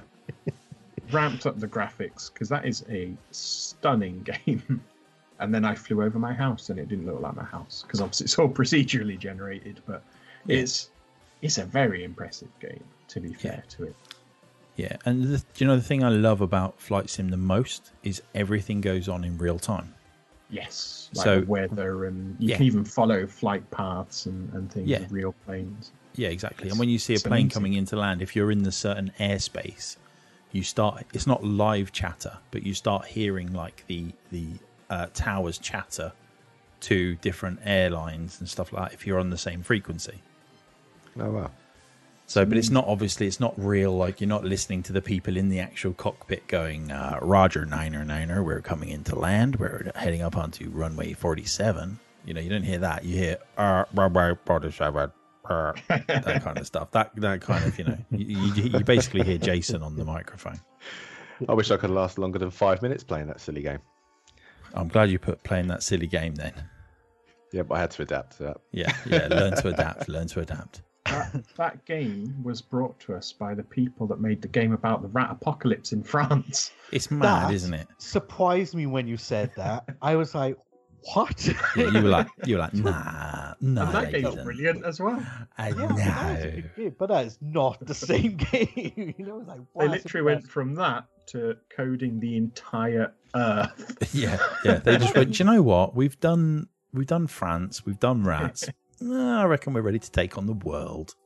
ramped up the graphics because that is a stunning game. And then I flew over my house and it didn't look like my house because obviously it's all procedurally generated, but Yeah. it's it's a very impressive game, to be fair Yeah. to it. Yeah, and the, do you know the thing I love about Flight Sim the most is everything goes on in real time. Yes. Like So- the weather, and you Yeah. can even follow flight paths and, and things Yeah. with real planes. Yeah, exactly. It's- and when you see a it's plane amazing. coming into land, if you're in the certain airspace, you start. It's not live chatter, but you start hearing like the the uh, towers chatter to different airlines and stuff like that. If you're on the same frequency. Oh wow. So, but it's not obviously it's not real. Like you're not listening to the people in the actual cockpit going, uh, "Roger, Niner, Niner, we're coming into land. We're heading up onto runway forty-seven." You know, you don't hear that. You hear uh, runway forty-seven, uh, that kind of stuff. That that kind of you know, you, you, you basically hear Jason on the microphone. I wish I could last longer than five minutes playing that silly game. I'm glad you put playing that silly game then. Yeah, but I had to adapt to that. Yeah, yeah. Learn to adapt. Learn to adapt. That, that game was brought to us by the people that made the game about the rat apocalypse in France. It's mad, That isn't it? Surprised me when you said that. I was like, what? Yeah, you were like, you were like, nah, nah. And that it game's isn't. brilliant as well. I Yeah, that is a know. good game, but that is not the same game. You know, it's like, They wow, literally went from that to coding the entire Earth. Yeah, yeah. They just went. Do you know what? We've done. We've done France. We've done rats. Nah, I reckon we're ready to take on the world.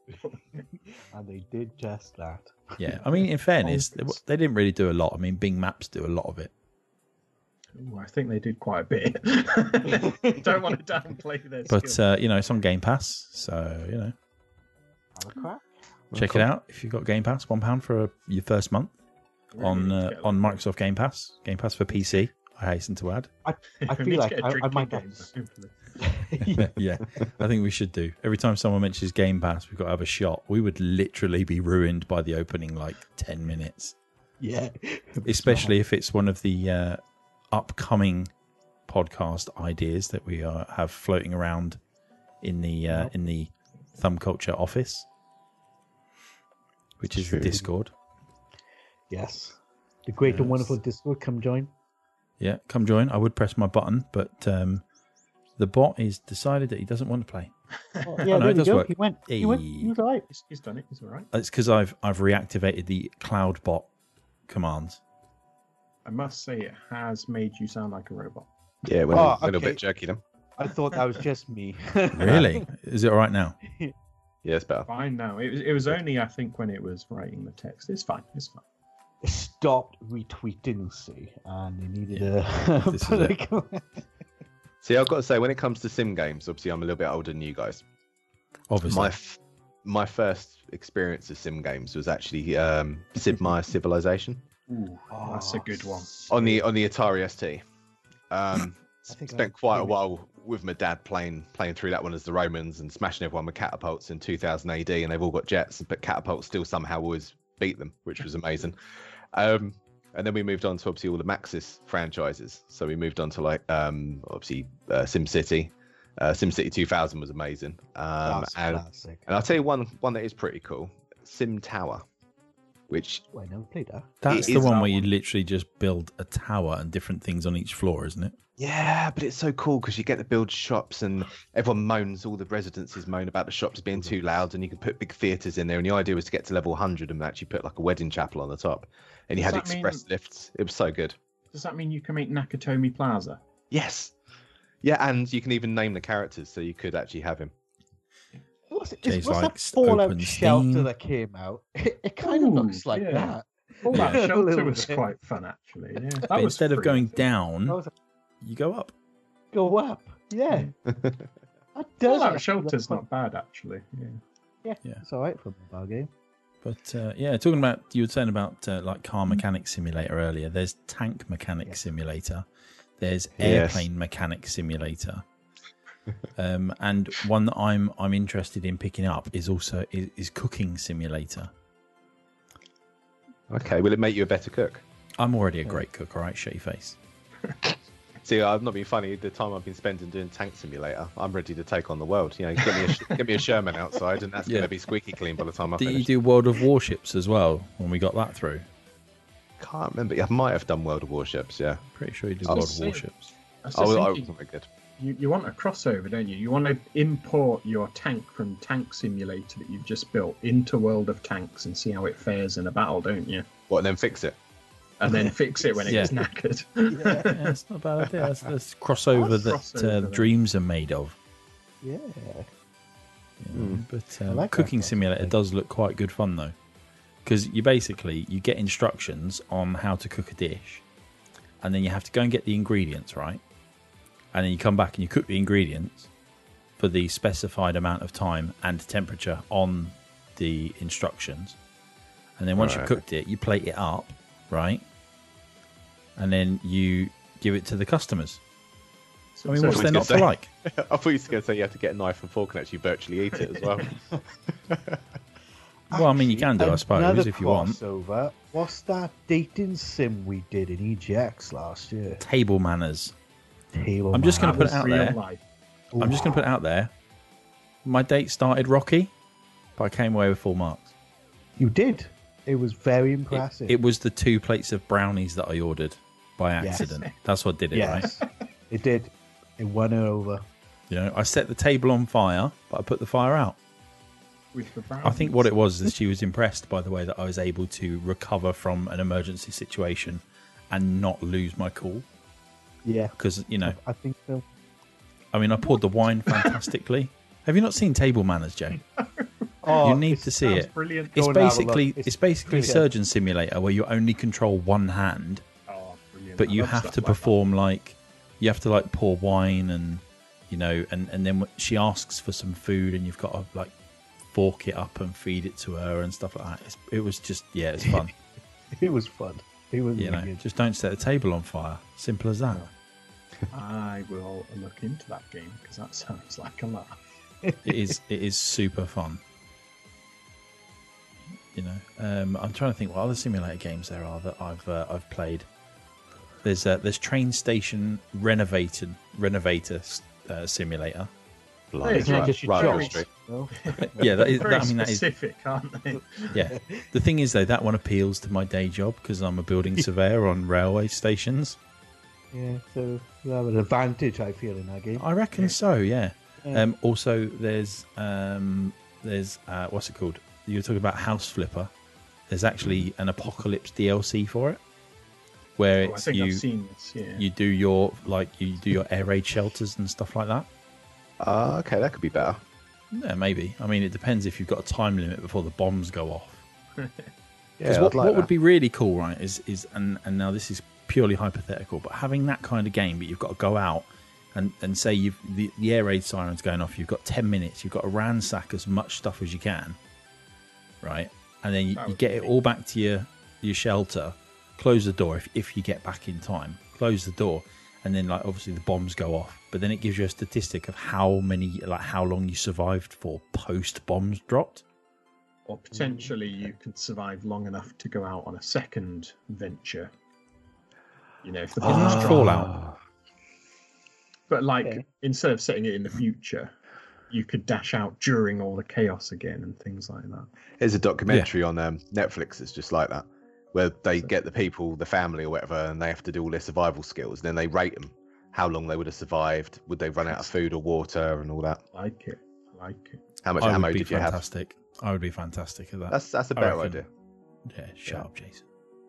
and they did just that. Yeah. I mean, in fairness, they, they didn't really do a lot. I mean, Bing Maps do a lot of it. Ooh, I think they did quite a bit. Don't want to downplay this. But uh, you know, it's on Game Pass, so you know, Have a crack. check it out if you've got Game Pass. One pound for your first month on uh, on Microsoft Game Pass. Game Pass for P C. I hasten to add. I, I feel like I, I might have to... Yeah, I think we should do. Every time someone mentions Game Pass, we've got to have a shot. We would literally be ruined by the opening like ten minutes. Yeah. Especially if it's one of the uh, upcoming podcast ideas that we uh, have floating around in the uh, in the Thumb Culture office, which is True. the Discord. Yes. The great Yes. and wonderful Discord, come join. Yeah, come join. I would press my button, but um, the bot is decided that he doesn't want to play. Oh, no, yeah, there it we does go. work. He went. He went. He was all right. He's, he's done it. He's all right. It's because I've I've reactivated the cloud bot commands. I must say, it has made you sound like a robot. Yeah, it went Oh, a little okay. bit jerky then. I thought that was just me. Really? Is it all right now? Yeah, it's better. Fine now. It was, it was only, I think, when it was writing the text. It's fine. It's fine. It stopped retweeting, see, and they needed Yeah. a. This is put it. a comment. See, I've got to say, when it comes to sim games, obviously I'm a little bit older than you guys. Obviously. My f- my first experience of sim games was actually um, Sid Meier's Civilization Ooh, that's a good one. on the on the Atari S T. Um, I think spent I- quite a yeah. while with my dad playing playing through that one as the Romans and smashing everyone with catapults in two thousand A D, and they've all got jets, but catapults still somehow always beat them, which was amazing. Um, and then we moved on to obviously all the Maxis franchises. So we moved on to like um, obviously uh, SimCity. Uh, SimCity two thousand was amazing. Um, That's and, classic. and I'll tell you one one that is pretty cool, Sim Tower, which Oh, I never played that. That's it the is one that where you one. literally just build a tower and different things on each floor, isn't it? yeah, but it's so cool because you get to build shops and everyone moans, all the residences moan about the shops being too loud, and you can put big theatres in there. And the idea was to get to level one hundred and actually put like a wedding chapel on the top. And you Does had that mean- express lifts. It was so good. Does that mean you can make Nakatomi Plaza? Yes. Yeah, and you can even name the characters, so you could actually have him. What's, it, Jay's what's like, that Fallout open shelter Steam. that came out? It, it kind of Ooh, looks like yeah. that. Oh, that Yeah. A shelter little was bit. quite fun, actually. Yeah, that But was instead of free, I going think. down, That was a- you go up. Go up. Yeah. That does. Fallout look Shelter's fun. not bad, actually. Yeah. Yeah, Yeah. it's all right for a mobile game. But uh, yeah, talking about, you were saying about uh, like car mechanic simulator earlier. There's tank mechanic Yeah. simulator. There's Yes. airplane mechanic simulator. um, and one that I'm I'm interested in picking up is also is, is cooking simulator. Okay, will it make you a better cook? I'm already a great cook, all right? Shut your face. See, I've not been funny. The time I've been spending doing Tank Simulator, I'm ready to take on the world. You know, get me a, get me a Sherman outside, and that's Yeah. going to be squeaky clean by the time I Did you finish. do World of Warships as well when we got that through? Can't remember. I might have done World of Warships. Yeah. Pretty sure you did I World was of saying- Warships. I was I, just was- I thinking, wasn't very good. you, you want a crossover, don't you? You want to import your tank from Tank Simulator that you've just built into World of Tanks and see how it fares in a battle, don't you? What? And then fix it. And then fix it when it Yeah. gets knackered. Yeah. Yeah, that's not a bad idea. That's, that's crossover That's that crossover uh, then. dreams are made of. Yeah. you know. Mm. But I uh, like that cooking crossover. simulator does look quite good fun though, because you basically you get instructions on how to cook a dish, and then you have to go and get the ingredients right, and then you come back and you cook the ingredients for the specified amount of time and temperature on the instructions, and then once Right. you've cooked it, you plate it up, right, and then you give it to the customers. I mean, So- what's so there it's not to gonna say- like? I thought you were going to say you have to get a knife and fork and actually virtually eat it as well. Well, I mean, you can do, I suppose, Another if you want. crossover. What's that dating sim we did in E G X last year? Table manners. Table I'm just Man. gonna put it That out was real there. life. I'm just going to put it out there. My date started rocky, but I came away with full marks. You did. It was very It, impressive. it was the two plates of brownies that I ordered by Yes. accident. That's what did it, yes, right? it did. It won her over. You know, I set the table on fire, but I put the fire out. With the I think what it was is she was impressed by the way that I was able to recover from an emergency situation and not lose my cool. Yeah, Because, you know, I think so. I mean, I poured the wine fantastically. Have you not seen Table Manners, Jay? Oh, you need it's- to see Sounds it. brilliant. It's Go and have a look. basically It's it's basically brilliant. Surgeon Simulator where you only control one hand, Oh, brilliant. but I you love have stuff to like that. perform like you have to like pour wine and you know, and and then she asks for some food and you've got to like fork it up and feed it to her and stuff like that. It's, it was just yeah, it's fun. It was fun. It was You know, really good. just don't set the table on fire. Simple as that. I will look into that game because that sounds like a laugh. It is it is super fun. You know, um, I'm trying to think what other simulator games there are that I've uh, I've played. There's uh, there's Train Station Renovated Renovator uh, Simulator. Blimey, It's not right, just your right on the choice. street. No? Yeah, that is. Very That, I mean, that is. specific, aren't they? Yeah. The thing is, though, that one appeals to my day job because I'm a building surveyor on railway stations. Yeah, so you have an advantage, I feel, in that game. I reckon so. Yeah. Yeah. Um, also, there's um, there's uh, what's it called? You were talking about House Flipper. There's actually an Apocalypse D L C for it, where Oh, I it's think you I've seen this. Yeah. you do your like you do your air raid shelters and stuff like that. Ah, okay, that could be better. Yeah, maybe. I mean, it depends if you've got a time limit before the bombs go off. Yeah, Because I'd what, like what would that. be really cool, right, is is and and now this is purely hypothetical, but having that kind of game, but you've got to go out and and say you've the, the air raid siren's going off. You've got ten minutes. You've got to ransack as much stuff as you can, right? And then you, That you would get be it neat. all back to your your shelter. Close the door if if you get back in time. Close the door, and then like obviously the bombs go off. But then it gives you a statistic of how many like how long you survived for post bombs dropped. Or potentially you could survive long enough to go out on a second venture. You know, if the Isn't bombs that drop. Fallout? But like, Okay. instead of setting it in the future, you could dash out during all the chaos again and things like that. There's a documentary on um, Netflix that's just like that, where they get the people, the family or whatever, and they have to do all their survival skills. And then they rate them, how long they would have survived, would they run out of food or water and all that. Like it. Like it. How much I ammo would be did you have? fantastic. I would be fantastic at that. That's that's a I better reckon. idea. Yeah, shut Yeah. up, Jason.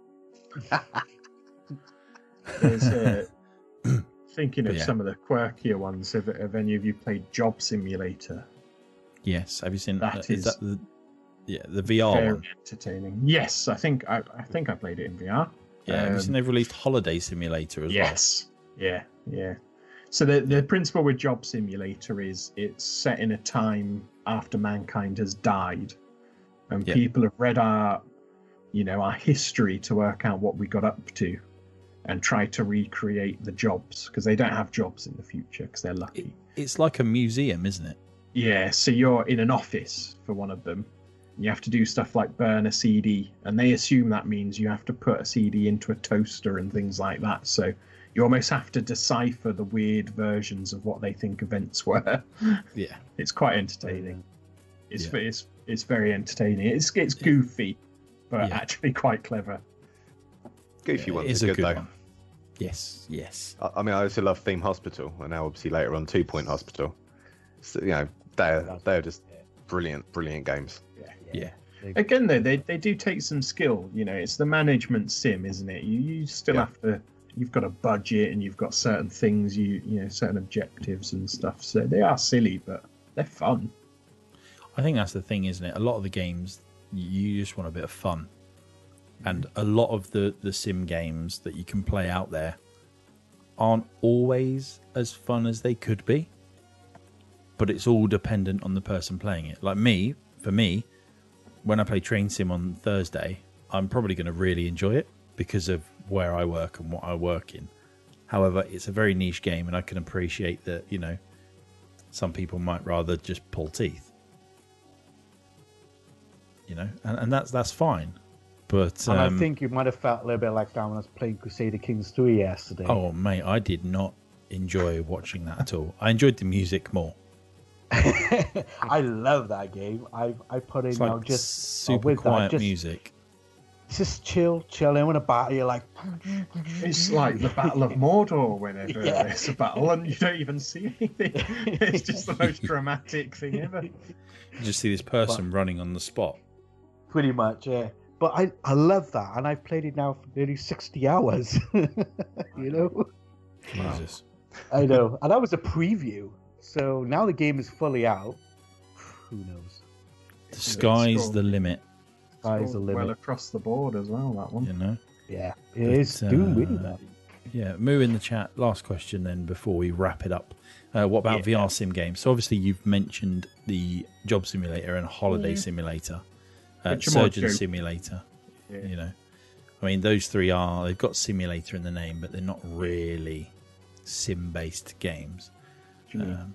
There's uh, thinking of But yeah. some of the quirkier ones. Have, have any of you played Job Simulator? Yes, have you seen That uh, is is that the yeah the V R Very one? entertaining. Yes, I think I, I think I played it in V R. Yeah, have you Um, seen they've released Holiday Simulator as Yes. Yeah, yeah. So the the principle with Job Simulator is it's set in a time after mankind has died, and Yeah. people have read our, you know, our history to work out what we got up to, and try to recreate the jobs because they don't have jobs in the future because they're well? lucky. It, it's like a museum, isn't it? Yeah, so you're in an office for one of them. You have to do stuff like burn a C D, and they assume that means you have to put a C D into a toaster and things like that. So you almost have to decipher the weird versions of what they think events were. Yeah, It's quite entertaining. It's Yeah. it's it's very entertaining. It's it's goofy, but Yeah. actually quite clever. Goofy it ones is are a good, good though. one. Yes, yes. I, I mean, I also love Theme Hospital, and now obviously later on Two Point Hospital. So, you know, they're they're just brilliant, brilliant games. Yeah, Again, though, they they do take some skill. You know, it's the management sim, isn't it? You you still Yeah. have to. You've got a budget, and you've got certain things. You you know certain objectives and stuff. So they are silly, but they're fun. I think that's the thing, isn't it? A lot of the games you just want a bit of fun, and a lot of the the sim games that you can play out there aren't always as fun as they could be. But it's all dependent on the person playing it. Like me, for me, when I play Train Sim on Thursday, I'm probably going to really enjoy it because of where I work and what I work in. However, it's a very niche game, and I can appreciate that, you know, some people might rather just pull teeth. You know, and, and that's that's fine. But And um, I think you might have felt a little bit like that when I was playing Crusader Kings three yesterday. oh mate, I did not enjoy watching that at all. I enjoyed the music more. I love that game. I I put in It's now like just super with that, quiet just- music. just chill, chill. And when a battle, you're like, It's like the Battle of Mordor whenever Yeah. there's a battle and you don't even see anything. It's just the most dramatic thing ever. You just see this person running on the spot. pretty much, yeah. But I I love that, and I've played it now for nearly sixty hours. You know, Jesus. I know, and that was a preview. So now the game is fully out. Who knows? The sky's cool. the limit, Sky's the Well limit. across the board as well, that one. you know. Yeah, it But, is doing really uh, well. Yeah, Moo in the chat. Last question then before we wrap it up. Uh, what about Yeah. V R sim games? So obviously you've mentioned the Job Simulator and Holiday Yeah. Simulator, uh, Which are more Surgeon joke- Simulator. Yeah. You know, I mean those three are they've got simulator in the name, but they're not really sim-based games. What do you mean? Um,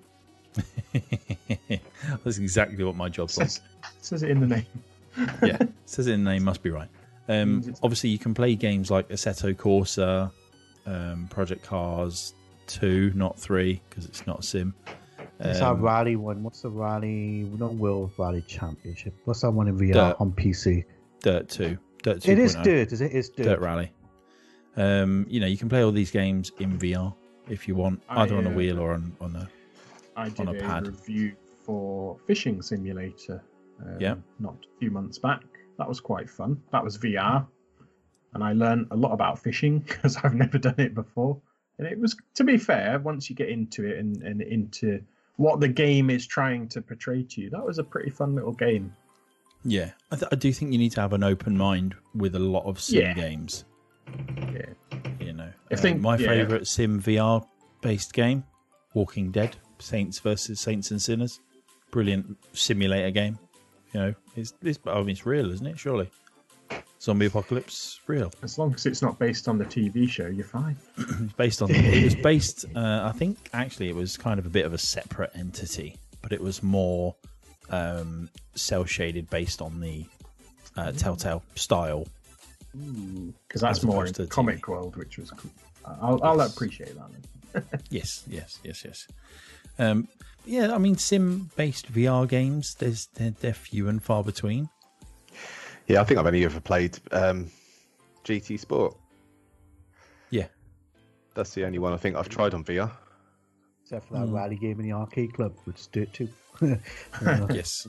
that's exactly what my job was. says, says it in the name. Yeah, says it in the name, must be right. Um, Means it's- obviously, you can play games like Assetto Corsa, um, Project Cars two, not three, because it's not a sim. It's our Um, rally one. What's the rally? Not World Rally Championship. What's that one in V R Dirt. on P C? Dirt two. Dirt two. It is Dirt, is it? It's Dirt. Dirt Rally. Um, you know, you can play all these games in V R if you want, I, either on a uh, wheel or on, on a. I did on a a, pad. review for Fishing Simulator. Um, Yeah. Not a few months back. That was quite fun. That was V R, and I learned a lot about fishing because I've never done it before. And it was, to be fair, once you get into it and, and into what the game is trying to portray to you, that was a pretty fun little game. Yeah, I, th- I do think you need to have an open mind with a lot of sim Yeah. games. Yeah. You know, I Uh, think- my yeah. favorite sim V R based game, Walking Dead, Saints versus Saints and Sinners, brilliant simulator game. You know, it's, it's I mean it's real, isn't it? Surely, zombie apocalypse, real. As long as it's not based on the T V show, you're fine. It's based on. It was based. Uh, I think actually it was kind of a bit of a separate entity, but it was more um, cell shaded based on the uh, Telltale style. Because that's As more opposed to in the comic T V. world, which was cool. I'll, I'll Yes. appreciate that. Then. Yes, yes, yes, yes. Um, yeah, I mean, sim-based V R games, there's they're, they're few and far between. Yeah, I think I've only ever played um, G T Sport. Yeah, That's the only one I think I've tried on V R. Except for that Mm. rally game in the arcade club, which is Dirt two. yes.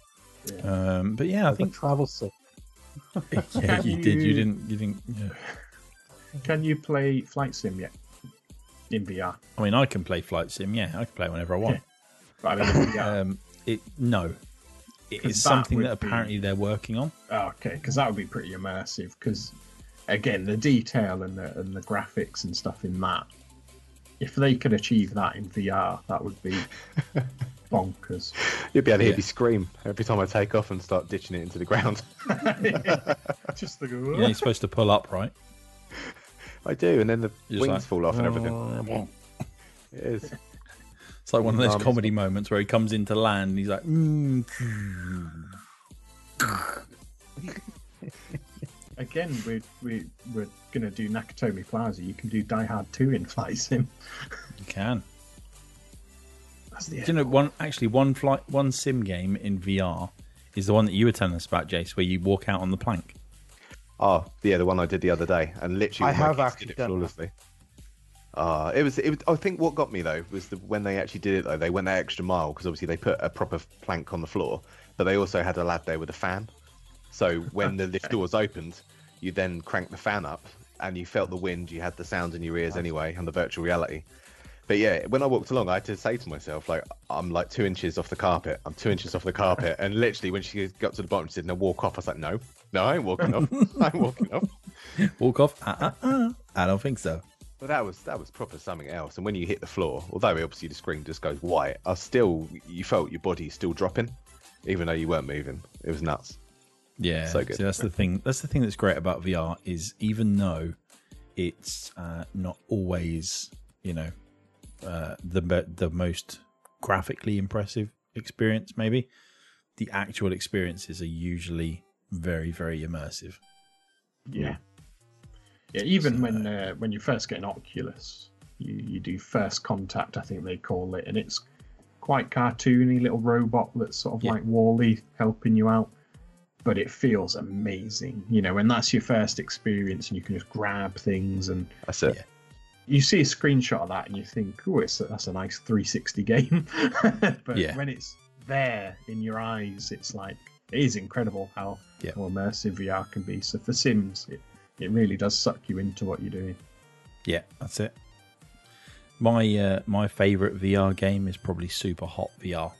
Um, but yeah, I think travel sick. yeah, you did. You you- didn't. You didn't. Yeah. Can you play Flight Sim yet? In V R. I mean, I can play Flight Sim. Yeah, I can play whenever I want. But I mean, in V R. Um, it no, it 'Cause is that something would that apparently be- they're working on. Oh, okay, because that would be pretty immersive. Because again, the detail and the and the graphics and stuff in that, if they could achieve that in V R, that would be bonkers. You'd be able to hear Yeah. me scream every time I take off and start ditching it into the ground. Just the You know, you're supposed to pull up, right? I do, and then the You're wings like, fall off and everything. It is. It's like one of those Um, comedy moments where he comes into land and he's like, mm. Again, we're we we're gonna do Nakatomi Plaza. You can do Die Hard two in Flight Sim. You can. That's the Do you know one actually one flight one sim game in V R is the one that you were telling us about, Jace, where you walk out on the plank. Oh, yeah, the one I did the other day, and literally I all my have kids actually did it done that. flawlessly. Uh, it was, it was. I think what got me though was the, when they actually did it though. They went that extra mile because obviously they put a proper plank on the floor, but they also had a lad there with a fan. So when the lift doors opened, you then cranked the fan up, and you felt the wind. You had the sounds in your ears anyway, and the virtual reality. But yeah, when I walked along, I had to say to myself, like, I'm like two inches off the carpet. I'm two inches off the carpet. And literally, when she got to the bottom, she said, "No, walk off." I was like, "No, no, I ain't walking off. I ain't walking off." Walk off? Uh, uh, uh. I don't think so. But that was that was proper something else. And when you hit the floor, although obviously the screen just goes white, I still you felt your body still dropping, even though you weren't moving. It was nuts. Yeah, So good. See, that's the thing. That's the thing that's great about V R is even though it's uh, not always, you know, uh, the be- the most graphically impressive experience, maybe the actual experiences are usually very, very immersive. Yeah. Yeah, even when uh, when you first get an Oculus, you, you do first contact, I think they call it, and it's quite cartoony, little robot that's sort of Yeah. like Wall-E helping you out. But it feels amazing, you know, when that's your first experience and you can just grab things and That's it. Yeah. you see a screenshot of that and you think, oh, it's a, that's a nice three sixty game. But Yeah. when it's there in your eyes, it's like, it is incredible how, Yeah. how immersive V R can be. So for Sims, it, it really does suck you into what you're doing. Yeah, that's it. My uh, my favorite V R game is probably Super Hot V R.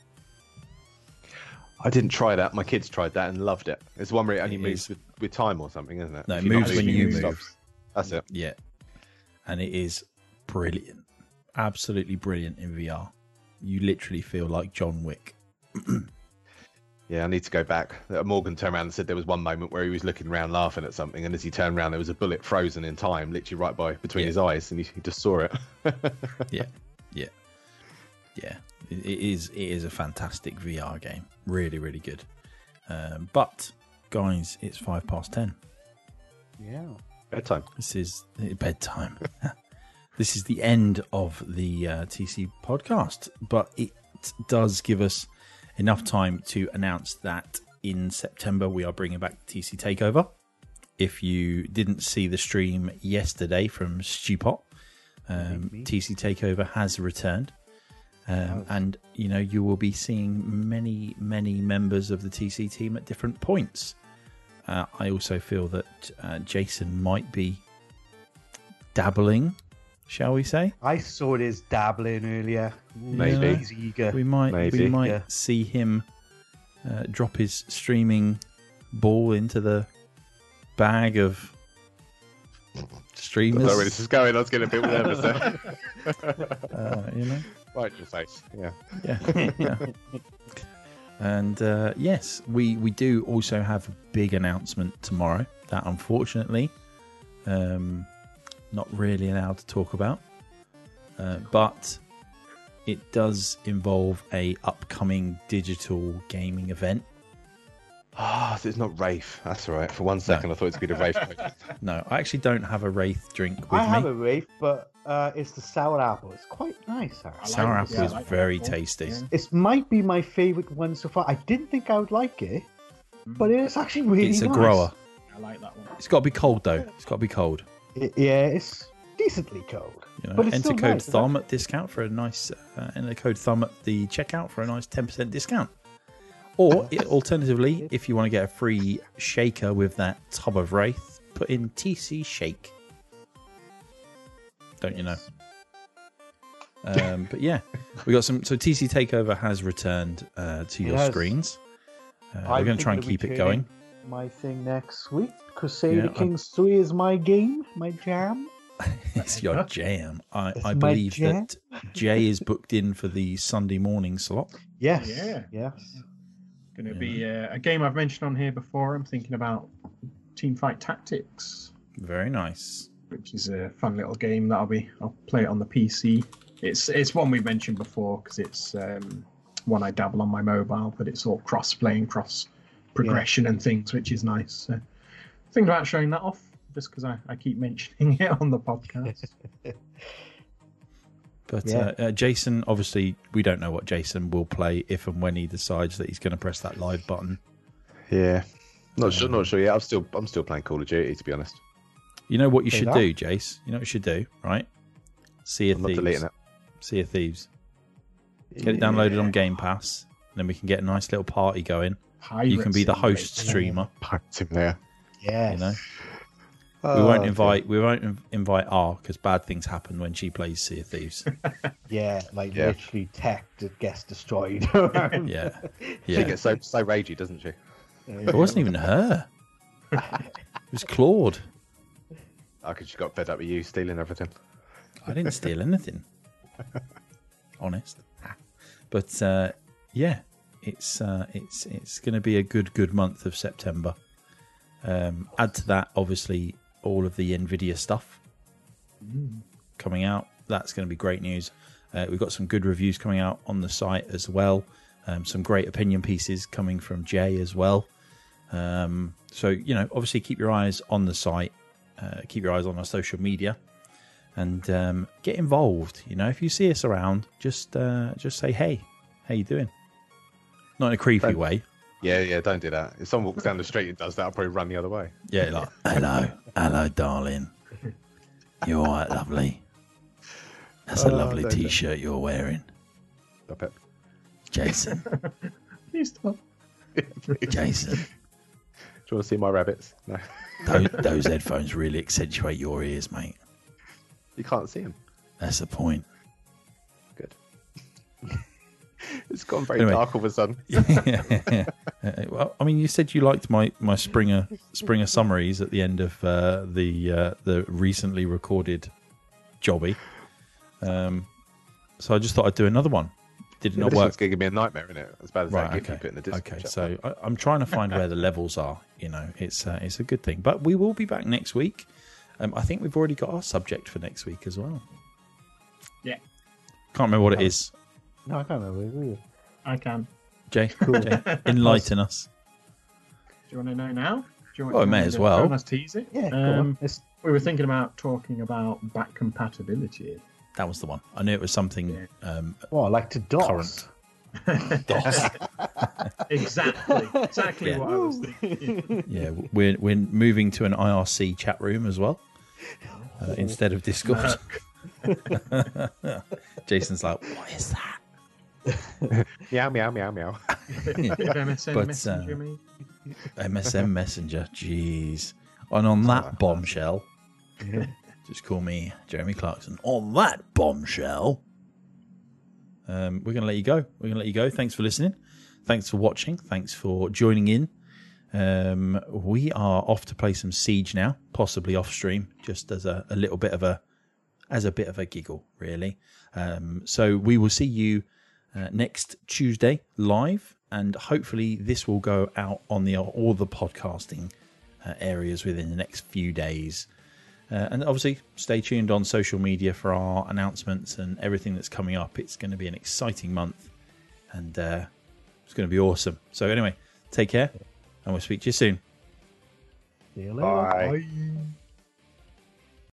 I didn't try that. My kids tried that and loved it. It's one where it only It moves is. with, with time or something, isn't it? No, If it you're not moves when moving, you it move. stops. That's it. Yeah. and it is brilliant, absolutely brilliant in V R. You literally feel like John Wick. Yeah, I need to go back. Uh, Morgan turned around and said there was one moment where he was looking around laughing at something, and as he turned around, there was a bullet frozen in time, literally right by between Yeah. his eyes, and he, he just saw it. Yeah, yeah, yeah. It, it is. It is a fantastic V R game. Really, really good. Um, but guys, it's five past ten. Yeah. Bedtime. This is bedtime. This is the end of the uh, T C podcast, but it does give us enough time to announce that in September we are bringing back T C Takeover. If you didn't see the stream yesterday from Stupot, um, T C Takeover has returned. Um, and, you know, you will be seeing many, many members of the T C team at different points. Uh, I also feel that uh, Jason might be dabbling, shall we say? I saw it as dabbling earlier. Maybe. He's eager. We might Maybe. we might Yeah. see him uh, drop his streaming ball into the bag of I streamers. don't know where this is going. I was getting a bit nervous there. uh, you know, Right in your face. Yeah. yeah, yeah. And uh, yes, we we do also have a big announcement tomorrow that unfortunately, um, not really allowed to talk about, uh, but it does involve a upcoming digital gaming event. Ah, so it's not Wraith. That's all right. For one second, I thought it was going to be the Wraith. No, I actually don't have a Wraith drink with I have me. a Wraith, but uh, it's the sour apple. It's quite nice, actually. I like Sour it. apple Yeah, I is like very apple. tasty. Yeah. It might be my favourite one so far. I didn't think I would like it, but it's actually really It's a nice. grower. I like that one. It's got to be cold though. It's got to be cold. It- yeah, it's decently cold. You know, But it's enter still code nice, isn't thumb at discount for a nice. Uh, enter code thumb at the checkout for a nice ten percent discount. Or i- alternatively, if you want to get a free shaker with that tub of Wraith, put in T C Shake. Don't you know? Um, but yeah, we got some. So T C Takeover has returned uh, to It your has. screens. Uh, we're I'm going to try and thinking of keep it going. returning My thing next week. Crusader Yeah, Kings three is my game, my jam. It's your jam. I, It's I my believe jam. that Jay is booked in for the Sunday morning slot. Yes. Yeah. Yes. Going to be uh, a game I've mentioned on here before. I'm thinking about Teamfight Tactics, Very nice. which is a fun little game that I'll be. I'll play it on the P C. It's it's one we've mentioned before because it's um, one I dabble on my mobile, but it's all cross playing, cross progression and things, which is nice. So, thinking about showing that off just because I, I keep mentioning it on the podcast. But Yeah. uh, uh, Jason, obviously, we don't know what Jason will play if and when he decides that he's going to press that live button. Yeah. Not sure. Not sure. Yeah, I'm still. I'm still playing Call of Duty, to be honest. You know what you Say should that. do, Jace? You know what you should do, right? Sea of I'm not Thieves. deleting it. Sea of Thieves. Get it downloaded on Game Pass. Then we can get a nice little party going. You can be the host Simulator. streamer. Pirate him there. Yes. You know, we Oh, won't okay. invite we won't inv- invite R because bad things happen when she plays Sea of Thieves. Yeah, like Yeah. literally tech that gets destroyed. around. Yeah, She yeah. gets so so ragey, doesn't she? It wasn't even her. It was Claude. I could. She got fed up with you stealing everything. I didn't steal anything. Honest. But uh, yeah, it's uh, it's it's going to be a good good month of September. Um, add to that, obviously, all of the Nvidia stuff coming out. That's going to be great news. Uh, we've got some good reviews coming out on the site as well. Um, some great opinion pieces coming from Jay as well. Um, so you know, obviously, keep your eyes on the site. Uh, keep your eyes on our social media. And um, get involved. You know, if you see us around, just uh, just say, "Hey, how you doing?" Not in a creepy Don't- way. Yeah, yeah. Don't do that. If someone walks down the street and does that, I'll probably run the other way. Yeah, like, hello, hello, darling. You all right, lovely? That's a Oh, lovely don't do- T-shirt you're wearing, Stop it. Jason. Please stop. Jason, Do you want to see my rabbits? No, those, those headphones really accentuate your ears, mate. you can't see them. That's the point. Good. It's gone very Anyway. dark all of a sudden. Uh, well, I mean, you said you liked my, my Springer Springer summaries at the end of uh, the uh, the recently recorded jobby. Um, so I just thought I'd do another one. Did it Yeah, not this work? one's going to be a nightmare, isn't it? As bad as Right. that gift Okay. you put in the Discord Okay. chat. So I, I'm trying to find where the levels are. You know, it's uh, it's a good thing. But we will be back next week. Um, I think we've already got our subject for next week as well. Yeah. Can't remember what it is. No, I can't remember. Do you? I can. Jay, Jay enlighten us. Do you want to know now? Do you want, Well, I do you may want as to well. try and let's tease it. Yeah, go on. Um, It's, we were thinking about talking about back compatibility. That was the one. I knew it was something um, well, I like to DOS. current. DOS. Exactly. Exactly Yeah. what I was thinking. Yeah, we're we're moving to an I R C chat room as well uh, instead of Discord. Jason's like, what is that? Meow, meow, meow, meow. If M S N But, Messenger uh, me. M S N Messenger, jeez. And on that bombshell, just call me Jeremy Clarkson. On that bombshell, um, we're going to let you go. We're going to let you go. Thanks for listening. Thanks for watching. Thanks for joining in. Um, we are off to play some Siege now, possibly off stream, just as a, a little bit of a, as a bit of a giggle, really. Um, so we will see you uh, next Tuesday live, and hopefully this will go out on the all the podcasting uh, areas within the next few days. Uh, and obviously, stay tuned on social media for our announcements and everything that's coming up. It's going to be an exciting month, and uh, it's going to be awesome. So anyway, take care, and we'll speak to you soon. See you later. Bye. Bye.